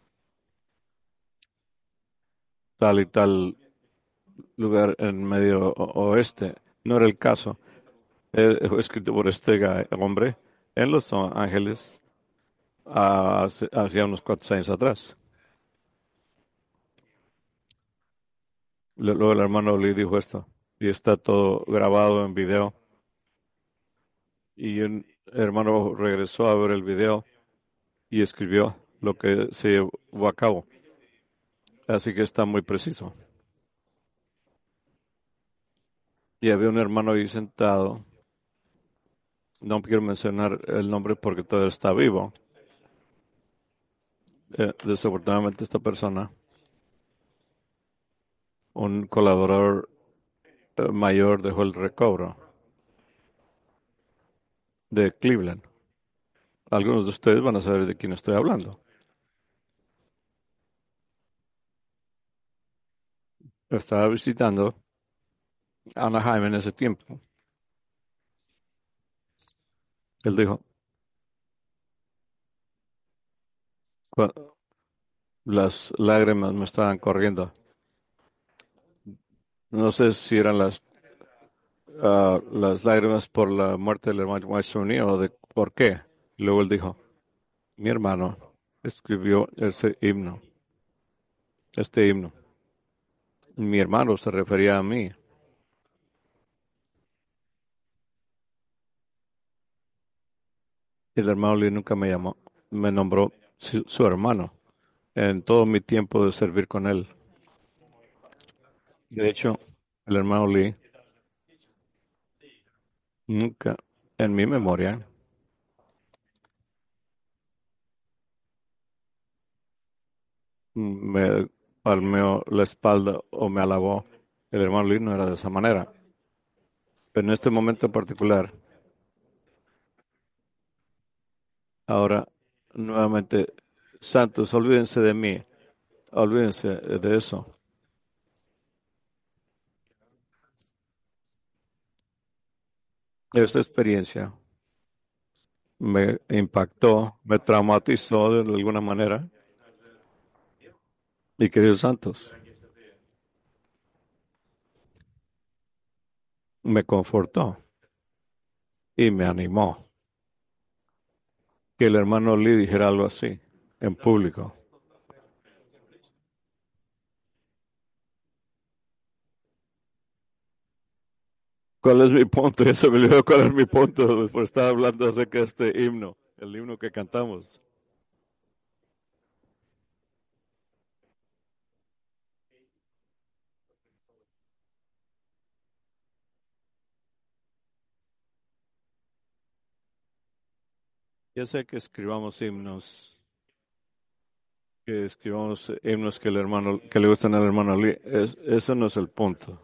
tal y tal lugar en medio o- oeste. No era el caso. Eh, fue escrito por este ga- hombre en Los Ángeles hace, hacía unos cuantos años atrás. Le- Luego el hermano Lee dijo esto, y está todo grabado en video. Y un hermano regresó a ver el video y escribió lo que se llevó a cabo. Así que está muy preciso. Y había un hermano ahí sentado. No quiero mencionar el nombre porque todavía está vivo. Eh, desafortunadamente esta persona, un colaborador eh, mayor, dejó el recobro de Cleveland. Algunos de ustedes van a saber de quién estoy hablando. Estaba visitando Anaheim en ese tiempo. Él dijo, "Cu- las lágrimas me estaban corriendo. No sé si eran las, ah, las lágrimas por la muerte del hermano Maestro o de por qué." Luego él dijo, mi hermano escribió ese himno, este himno. Mi hermano se refería a mí. El hermano Lee nunca me llamó, me nombró su, su hermano en todo mi tiempo de servir con él. De hecho, el hermano Lee nunca, en mi memoria, me palmeó la espalda o me alabó. El hermano Lee no era de esa manera. Pero en este momento en particular, ahora, nuevamente, santos, olvídense de mí, olvídense de eso. Esta experiencia me impactó, me traumatizó de alguna manera. Y queridos santos, me confortó y me animó que el hermano Lee dijera algo así en público. ¿Cuál es mi punto? Ya se me olvidó cuál es mi punto por estar hablando acerca de este himno, el himno que cantamos. Ya sé que escribamos himnos, que escribamos himnos que el hermano, que le gustan al hermano Lee. Es, eso no es el punto.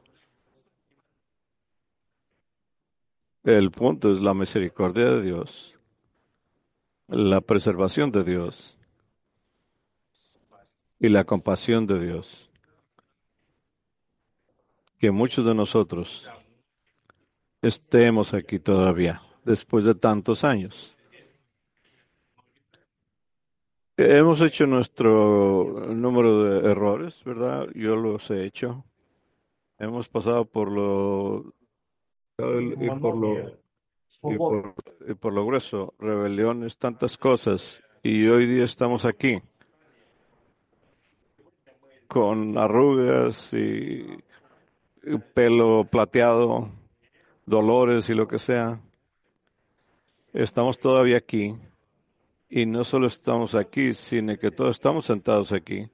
El punto es la misericordia de Dios, la preservación de Dios y la compasión de Dios. Que muchos de nosotros estemos aquí todavía, después de tantos años. Hemos hecho nuestro número de errores, ¿verdad? Yo los he hecho. Hemos pasado por lo y por lo y por, y por lo grueso, rebeliones, tantas cosas. Y hoy día estamos aquí con arrugas y, y pelo plateado, dolores y lo que sea. Estamos todavía aquí Y no solo estamos aquí, sino que todos estamos sentados aquí.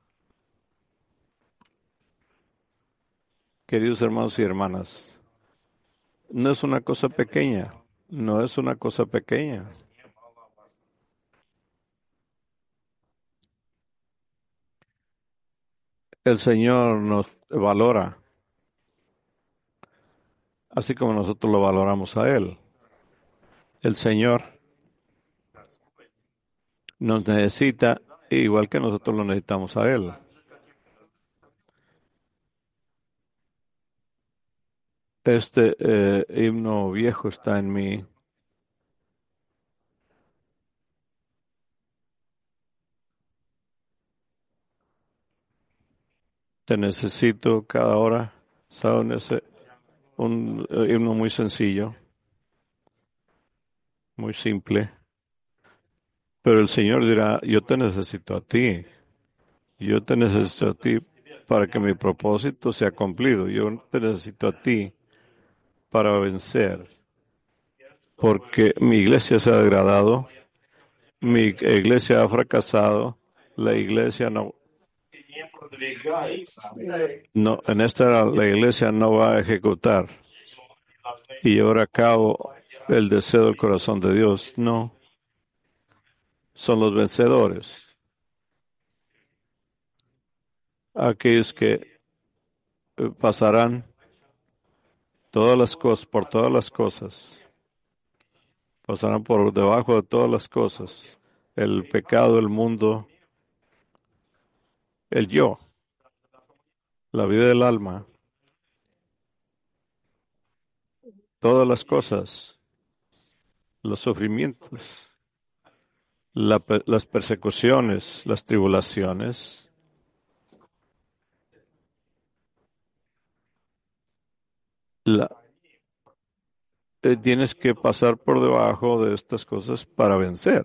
Queridos hermanos y hermanas, no es una cosa pequeña, no es una cosa pequeña. El Señor nos valora, así como nosotros lo valoramos a Él. El Señor nos necesita igual que nosotros lo necesitamos a Él. Este eh, himno viejo está en mí. Te necesito cada hora. ¿Saben? Ese, un eh, himno muy sencillo, muy simple. Pero el Señor dirá, yo te necesito a ti. Yo te necesito a ti para que mi propósito sea cumplido. Yo te necesito a ti para vencer. Porque mi iglesia se ha degradado, mi iglesia ha fracasado, la iglesia no, no en esta era la iglesia no va a ejecutar y llevar a cabo el deseo del corazón de Dios. No, son los vencedores, aquellos que eh, pasarán todas las cosas, por todas las cosas, pasarán por debajo de todas las cosas, el pecado, el mundo, el yo, la vida del alma, todas las cosas, los sufrimientos, la, las persecuciones, las tribulaciones, la, eh, tienes que pasar por debajo de estas cosas para vencer.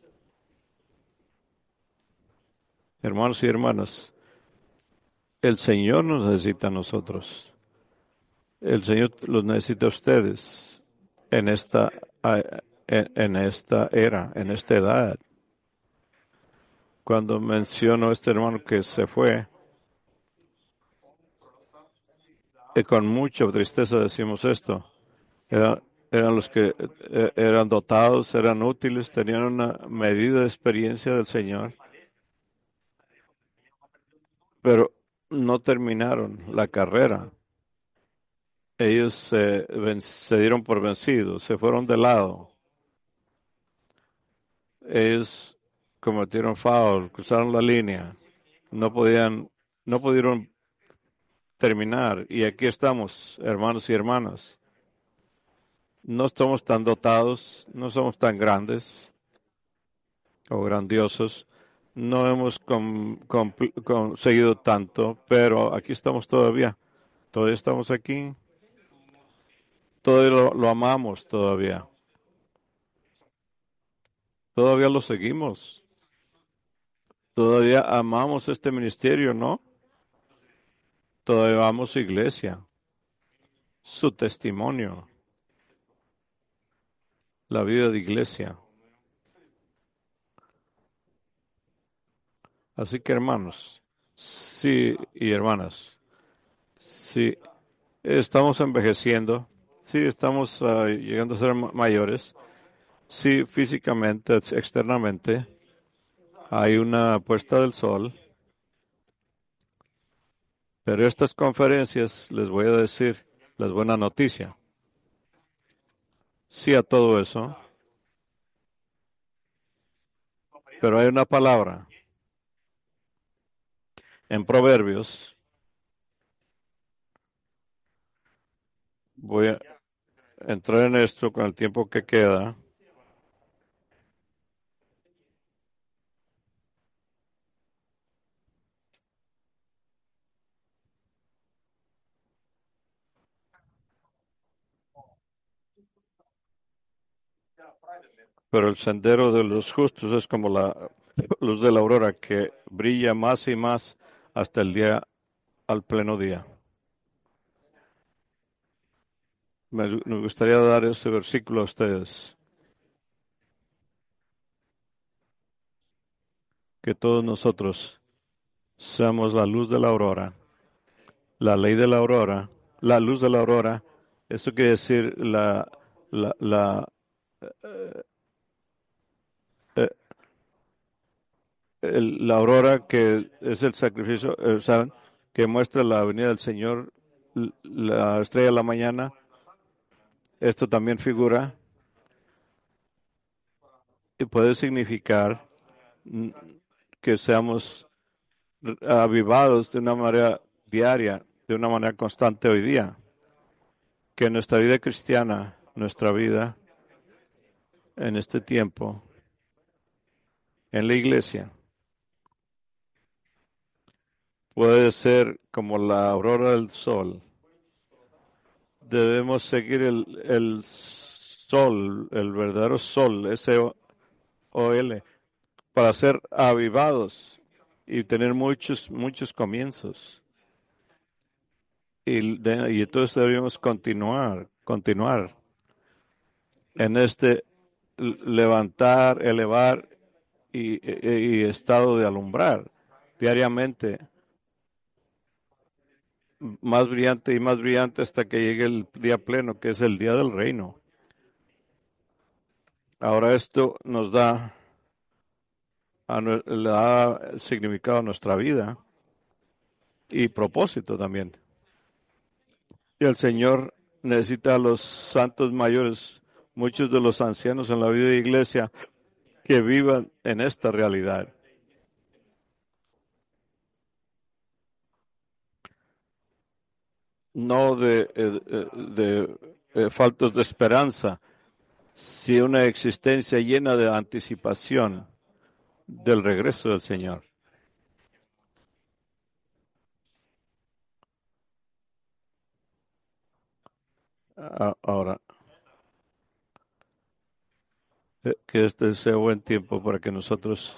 Hermanos y hermanas, el Señor nos necesita a nosotros. El Señor los necesita a ustedes en esta, en, en esta era, en esta edad. Cuando menciono a este hermano que se fue, y con mucha tristeza decimos esto. Era, eran los que eh, eran dotados, eran útiles, tenían una medida de experiencia del Señor, pero no terminaron la carrera. Ellos se, ven- se dieron por vencidos, se fueron de lado. Ellos cometieron foul, cruzaron la línea, no podían, no pudieron terminar. Y aquí estamos, hermanos y hermanas. No estamos tan dotados, no somos tan grandes o grandiosos. No hemos com, com, conseguido tanto, pero aquí estamos todavía. Todavía estamos aquí. Todavía lo, lo amamos todavía. Todavía lo seguimos. Todavía amamos este ministerio, ¿no? Todavía amamos su iglesia, su testimonio, la vida de iglesia. Así que hermanos, sí, y hermanas, sí, estamos envejeciendo, sí, estamos uh, llegando a ser mayores, sí, físicamente, externamente, hay una puesta del sol, pero estas conferencias les voy a decir las buenas noticias. Sí a todo eso, pero hay una palabra en Proverbios. Voy a entrar en esto con el tiempo que queda. Pero el sendero de los justos es como la luz de la aurora que brilla más y más hasta el día, al pleno día. Me, me gustaría dar ese versículo a ustedes. que todos nosotros seamos la luz de la aurora, la ley de la aurora, la luz de la aurora. Esto quiere decir la, la, la, eh, eh, el- la aurora que es el sacrificio, eh, ¿saben? Que muestra la venida del Señor, l- la estrella de la mañana. Esto también figura y puede significar mm, que seamos avivados de una manera diaria, de una manera constante hoy día, que nuestra vida cristiana, nuestra vida en este tiempo, en la iglesia, puede ser como la aurora del sol. Debemos seguir el, el sol, el verdadero sol, S O L, para ser avivados y tener muchos, muchos comienzos. Y, de, y entonces debemos continuar, continuar en este levantar, elevar y, y, y estado de alumbrar diariamente, más brillante y más brillante hasta que llegue el día pleno, que es el día del reino. Ahora esto nos da, a, le da significado a nuestra vida y propósito también. Y el Señor necesita a los santos mayores, muchos de los ancianos en la vida de iglesia, que vivan en esta realidad. No de, de, de, de faltos de esperanza, sino una existencia llena de anticipación del regreso del Señor. Ahora, que este sea buen tiempo para que nosotros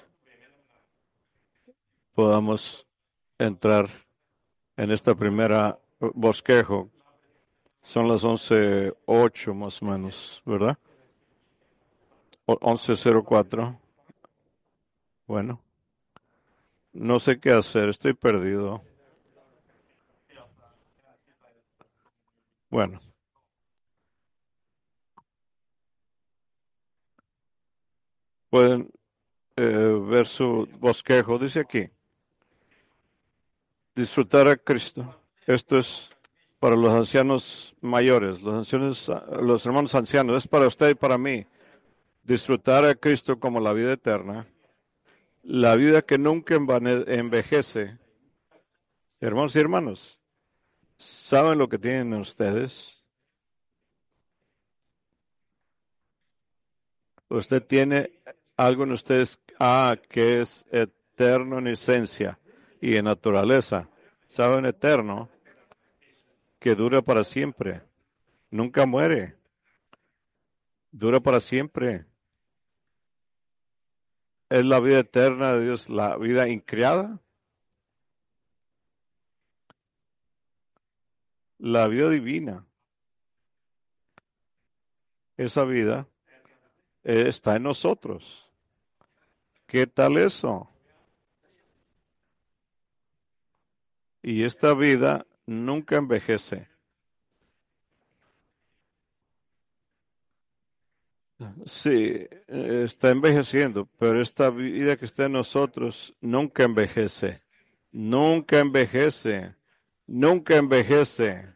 podamos entrar en esta primera bosquejo. Son las once ocho más o menos, ¿verdad? once cero cuatro. Bueno, no sé qué hacer, estoy perdido. Bueno. Pueden eh, ver su bosquejo. Dice aquí, disfrutar a Cristo. Esto es para los ancianos mayores, los ancianos, los hermanos ancianos. Es para usted y para mí. Disfrutar a Cristo como la vida eterna, la vida que nunca envejece. Hermanos y hermanos, ¿saben lo que tienen ustedes? Usted tiene algo en ustedes ah, que es eterno en esencia y en naturaleza. ¿Saben eterno? Que dura para siempre. Nunca muere. Dura para siempre. Es la vida eterna de Dios, la vida increada. La vida divina. Esa vida está en nosotros. ¿Qué tal eso? Y esta vida nunca envejece. Sí, está envejeciendo, pero esta vida que está en nosotros nunca envejece. Nunca envejece. Nunca envejece.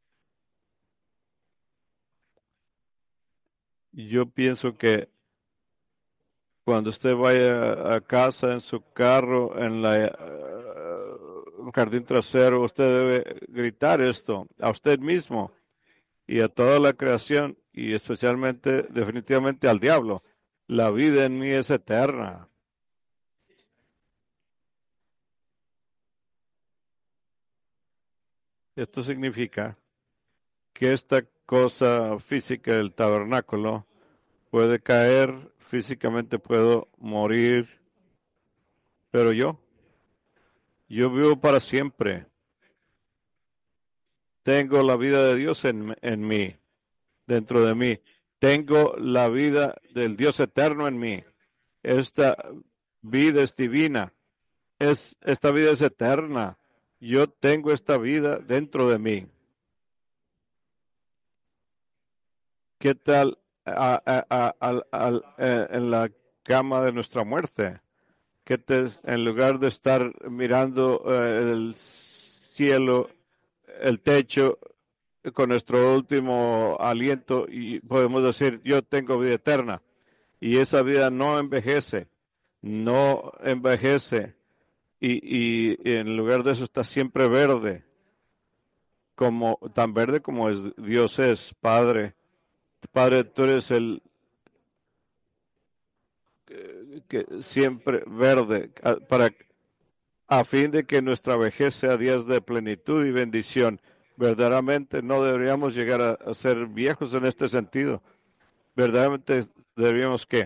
Yo pienso que cuando usted vaya a casa en su carro, en la uh, jardín trasero, usted debe gritar esto a usted mismo y a toda la creación y especialmente, definitivamente al diablo. La vida en mí es eterna. Esto significa que esta cosa física del tabernáculo puede caer, físicamente puedo morir, pero yo, yo vivo para siempre. Tengo la vida de Dios en, en mí, dentro de mí. Tengo la vida del Dios eterno en mí. Esta vida es divina. Es, esta vida es eterna. Yo tengo esta vida dentro de mí. ¿Qué tal a, a, a, a, a, eh, en la cama de nuestra muerte? ¿Qué te, en lugar de estar mirando eh, el cielo, el techo, con nuestro último aliento, y podemos decir, yo tengo vida eterna? Y esa vida no envejece, no envejece. Y, y, y en lugar de eso está siempre verde, como tan verde como es Dios es, Padre. Padre, tú eres el eh, que siempre verde, a, para a fin de que nuestra vejez sea días de plenitud y bendición. Verdaderamente no deberíamos llegar a, a ser viejos en este sentido. Verdaderamente deberíamos que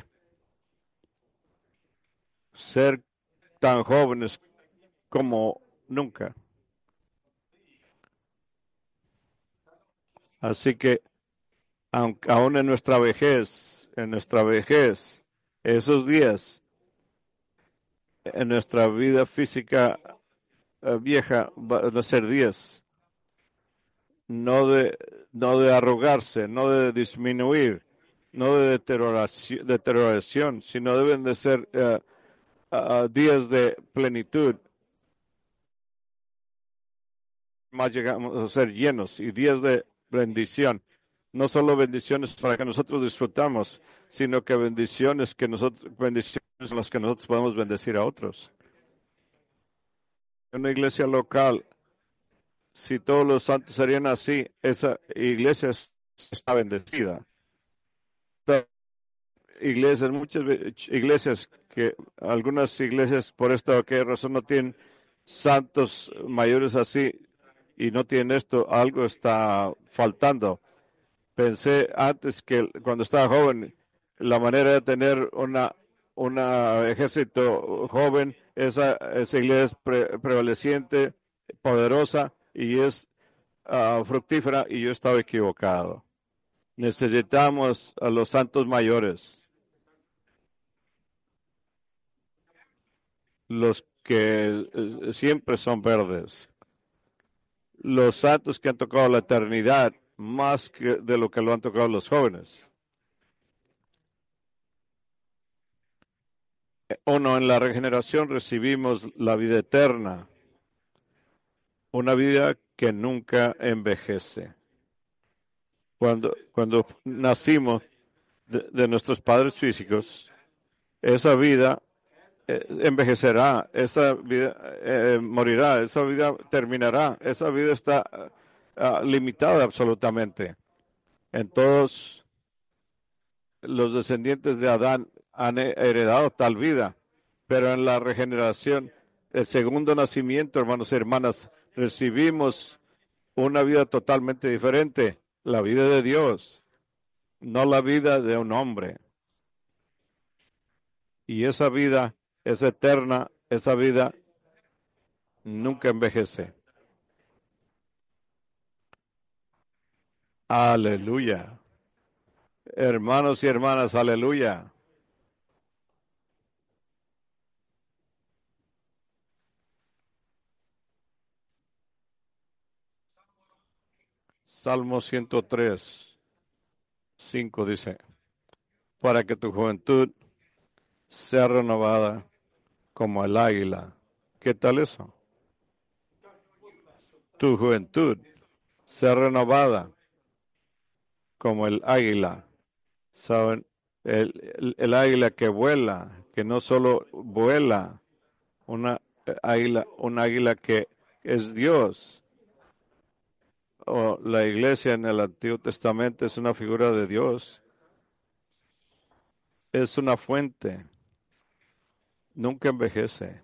ser tan jóvenes como nunca. Así que aunque aún en nuestra vejez, en nuestra vejez, esos días, en nuestra vida física eh, vieja, van a ser días, no de, no de arrogarse, no de disminuir, no de deterioración, deterioración sino deben de ser uh, uh, días de plenitud. Más llegamos a ser llenos y días de bendición. No solo bendiciones para que nosotros disfrutamos, sino que bendiciones que nosotros, bendiciones en las que nosotros podemos bendecir a otros. En una iglesia local, si todos los santos serían así, esa iglesia está bendecida. Iglesias, muchas iglesias que algunas iglesias por esta o qué razón no tienen santos mayores así y no tienen esto, algo está faltando. Pensé antes que cuando estaba joven, la manera de tener una un ejército joven, esa, esa iglesia es pre, prevaleciente, poderosa y es uh, fructífera, y yo estaba equivocado. Necesitamos a los santos mayores, los que eh, siempre son verdes, los santos que han tocado la eternidad más que de lo que lo han tocado los jóvenes. O no, en la regeneración recibimos la vida eterna, una vida que nunca envejece. Cuando, cuando nacimos de, de nuestros padres físicos, esa vida eh, envejecerá, esa vida eh, morirá, esa vida terminará, esa vida está uh, limitada absolutamente. En todos los descendientes de Adán han heredado tal vida, pero en la regeneración, el segundo nacimiento, hermanos y hermanas, recibimos una vida totalmente diferente, la vida de Dios, no la vida de un hombre. Y esa vida es eterna, esa vida nunca envejece. Aleluya. Hermanos y hermanas, aleluya. Salmo ciento tres, cinco dice, para que tu juventud sea renovada como el águila. ¿Qué tal eso? Tu juventud sea renovada como el águila. ¿Saben? El, el, el águila que vuela, que no solo vuela, una águila, un águila que es Dios. O la iglesia en el Antiguo Testamento es una figura de Dios. Es una fuente. Nunca envejece.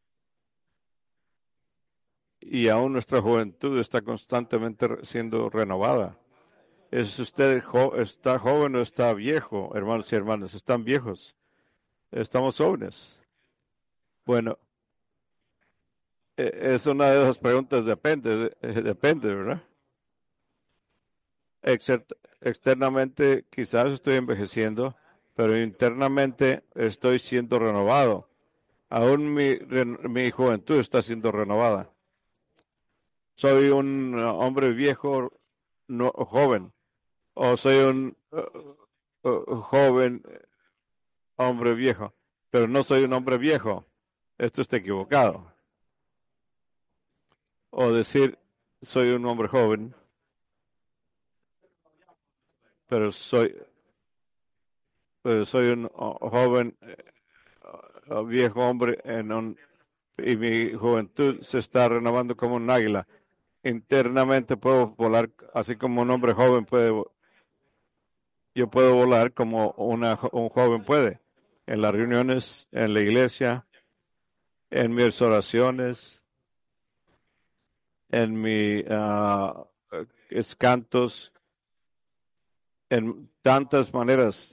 Y aún nuestra juventud está constantemente siendo renovada. ¿Es usted jo está joven o está viejo, hermanos y hermanas? ¿Están viejos? ¿Estamos jóvenes? Bueno, es una de esas preguntas, depende, depende, ¿verdad? Exert externamente quizás estoy envejeciendo, pero internamente estoy siendo renovado. Aún mi, mi juventud está siendo renovada. Soy un hombre viejo, no, joven, o soy un uh, uh, joven hombre viejo, pero no soy un hombre viejo. Esto está equivocado. O decir, soy un hombre joven, pero soy, pero soy un uh, joven, uh, viejo hombre en un, y mi juventud se está renovando como un águila. Internamente puedo volar así como un hombre joven puede. Yo puedo volar como una, un joven puede. En las reuniones, en la iglesia, en mis oraciones, en mis uh, cantos, en tantas maneras.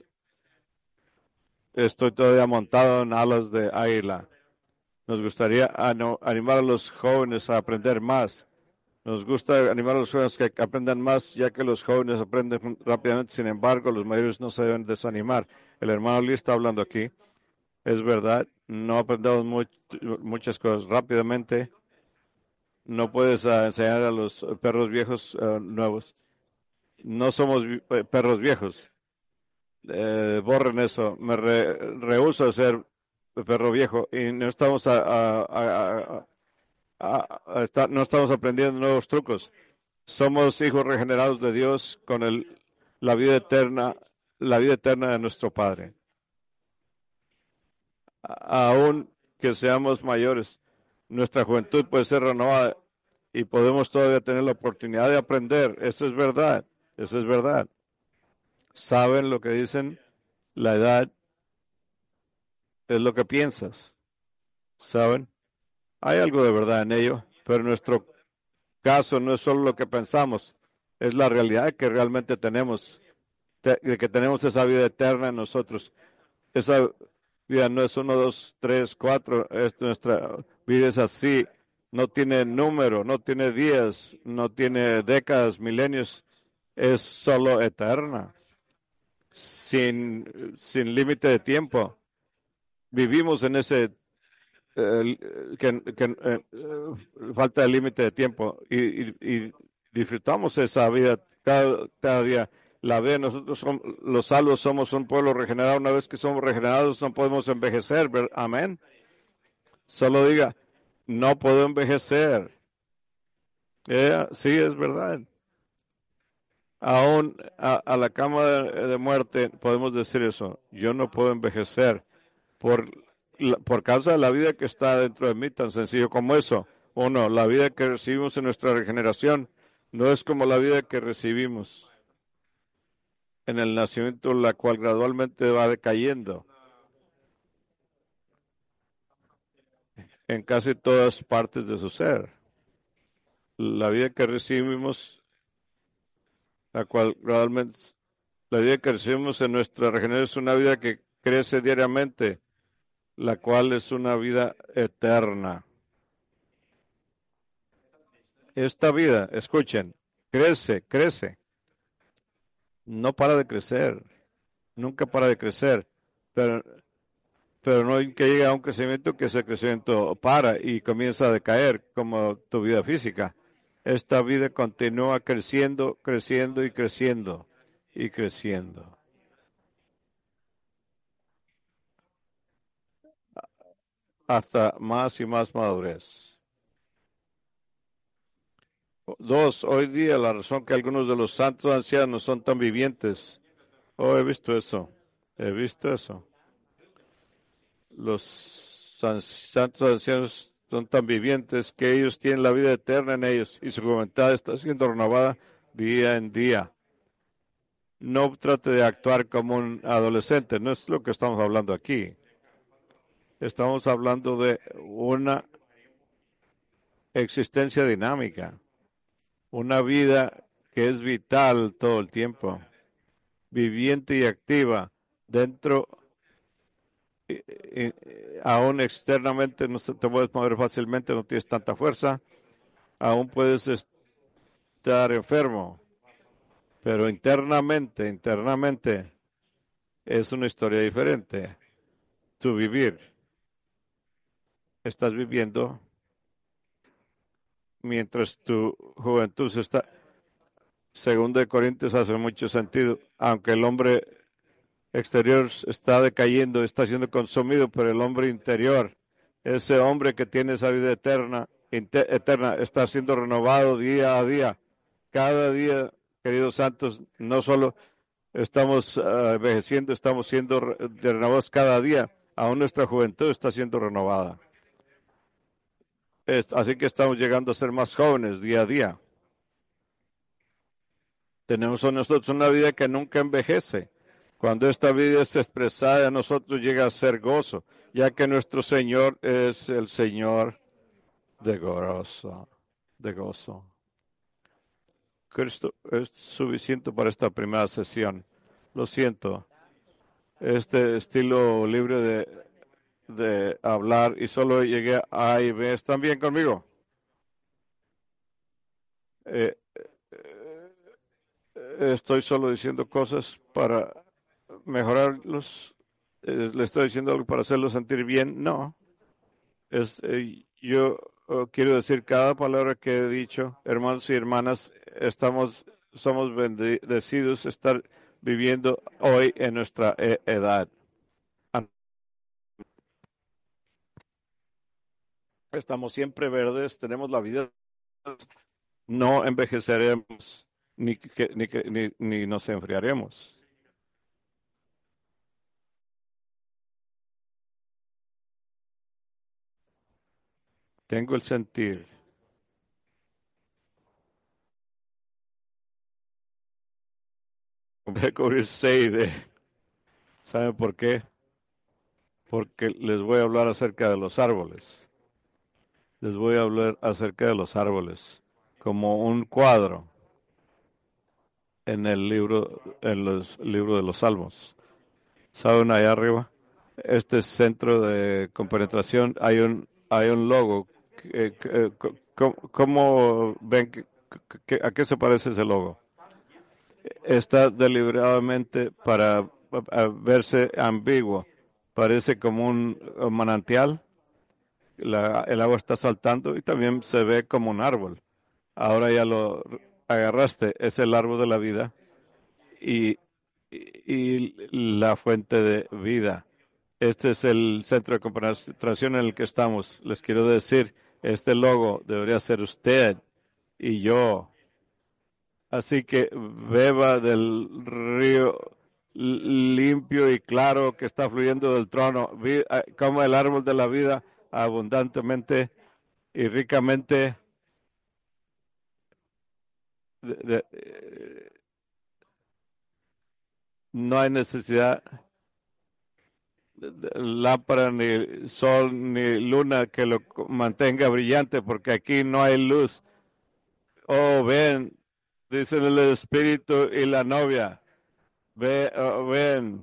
Estoy todavía montado en alas de águila. Nos gustaría animar a los jóvenes a aprender más. Nos gusta animar a los jóvenes que aprendan más, ya que los jóvenes aprenden rápidamente. Sin embargo, los mayores no se deben desanimar. El hermano Lee está hablando aquí. Es verdad, no aprendemos much, muchas cosas rápidamente. No puedes uh, enseñar a los perros viejos uh, nuevos. No somos uh, perros viejos. Eh, borren eso. Me re, rehúso a ser perro viejo y no estamos a, a, a, a, a estar, no estamos aprendiendo nuevos trucos. Somos hijos regenerados de Dios con el, la vida eterna, la vida eterna de nuestro Padre. Aún que seamos mayores, nuestra juventud puede ser renovada y podemos todavía tener la oportunidad de aprender. Eso es verdad, eso es verdad. ¿Saben lo que dicen? La edad es lo que piensas. ¿Saben? Hay algo de verdad en ello, pero en nuestro caso no es solo lo que pensamos, es la realidad que realmente tenemos, de que tenemos esa vida eterna en nosotros. Esa vida no es uno, dos, tres, cuatro, es nuestra vida es así, no tiene número, no tiene días, no tiene décadas, milenios, es solo eterna, sin, sin límite de tiempo. Vivimos en ese eh, que, que eh, falta de límite de tiempo y, y, y disfrutamos esa vida cada, cada día. La ve, nosotros somos, los salvos somos un pueblo regenerado. Una vez que somos regenerados no podemos envejecer. Amén. Solo diga, no puedo envejecer. Yeah, sí, es verdad. Aún a, a la cama de, de muerte podemos decir eso. Yo no puedo envejecer por, la, por causa de la vida que está dentro de mí, tan sencillo como eso. Uno, la vida que recibimos en nuestra regeneración no es como la vida que recibimos en el nacimiento, la cual gradualmente va decayendo en casi todas partes de su ser. La vida que recibimos, la cual gradualmente, la vida que recibimos en nuestra regeneración es una vida que crece diariamente, la cual es una vida eterna. Esta vida, escuchen, crece, crece. No para de crecer, nunca para de crecer, pero, pero no hay que llegue a un crecimiento que ese crecimiento para y comienza a decaer como tu vida física. Esta vida continúa creciendo, creciendo y creciendo y creciendo. Hasta más y más madurez. Dos, hoy día la razón que algunos de los santos ancianos son tan vivientes. Oh, he visto eso, he visto eso. Los santos ancianos son tan vivientes que ellos tienen la vida eterna en ellos y su juventud está siendo renovada día en día. No trate de actuar como un adolescente, no es lo que estamos hablando aquí. Estamos hablando de una existencia dinámica, una vida que es vital todo el tiempo, viviente y activa dentro. Y, y, aún externamente no se te puedes mover fácilmente, no tienes tanta fuerza, aún puedes estar enfermo, pero internamente, internamente es una historia diferente. Tu vivir estás viviendo mientras tu juventud se está. Segundo de Corintios hace mucho sentido. Aunque el hombre exterior está decayendo, está siendo consumido por el hombre interior, ese hombre que tiene esa vida eterna, eterna está siendo renovado día a día. Cada día, queridos santos, no solo estamos uh, envejeciendo, estamos siendo renovados cada día. Aún nuestra juventud está siendo renovada. Es, así que estamos llegando a ser más jóvenes día a día. Tenemos a nosotros una vida que nunca envejece. Cuando esta vida es expresada a nosotros llega a ser gozo, ya que nuestro Señor es el Señor de gozo. De gozo. Cristo es suficiente para esta primera sesión. Lo siento. Este estilo libre de, de hablar y solo llegué a A y B. ¿Están bien conmigo? Eh, eh, estoy solo diciendo cosas para mejorarlos. Eh, le estoy diciendo algo para hacerlo sentir bien. No. Es, eh, yo oh, quiero decir cada palabra que he dicho, hermanos y hermanas, estamos, somos bendecidos estar viviendo hoy en nuestra e- edad. Estamos siempre verdes, tenemos la vida, no envejeceremos ni, que, ni, que, ni, ni nos enfriaremos. Tengo el sentir. Voy a cubrir seis de. ¿Saben por qué? Porque les voy a hablar acerca de los árboles. Les voy a hablar acerca de los árboles, como un cuadro en el libro, en los libros de los Salmos. ¿Saben allá arriba? Este centro de compenetración hay un hay un logo. Eh, eh, ¿cómo, ¿Cómo ven? Que, que, ¿A qué se parece ese logo? Está deliberadamente para verse ambiguo. Parece como un, un manantial. La, el agua está saltando y también se ve como un árbol. Ahora ya lo agarraste. Es el árbol de la vida y, y, y la fuente de vida. Este es el centro de concentración en el que estamos. Les quiero decir, este logo debería ser usted y yo. Así que beba del río limpio y claro que está fluyendo del trono. Coma el árbol de la vida abundantemente y ricamente. De, de, eh, no hay necesidad lámpara, ni sol, ni luna que lo mantenga brillante, porque aquí no hay luz. Oh, ven, dicen el espíritu y la novia. Ve, oh, ven.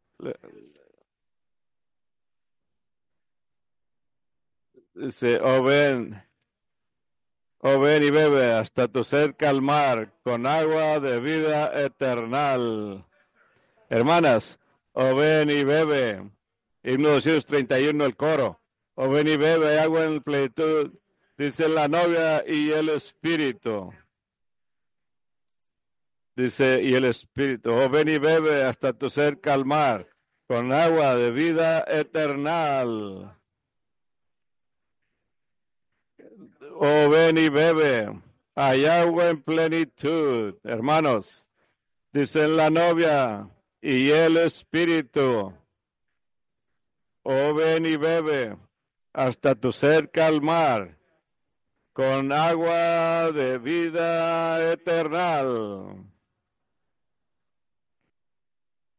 Dice, oh, ven. Oh, ven y bebe hasta tu sed calmar con agua de vida eternal. Hermanas, oh, ven y bebe. Himno doscientos treinta y uno, el coro. Oh, ven y bebe agua en plenitud, dice la novia y el espíritu. Dice, y el espíritu, oh, ven y bebe hasta tu ser calmar, con agua de vida eternal. Oh, ven y bebe, hay agua en plenitud. Hermanos, dice la novia y el espíritu. Oh, ven y bebe hasta tu ser calmar, con agua de vida eternal.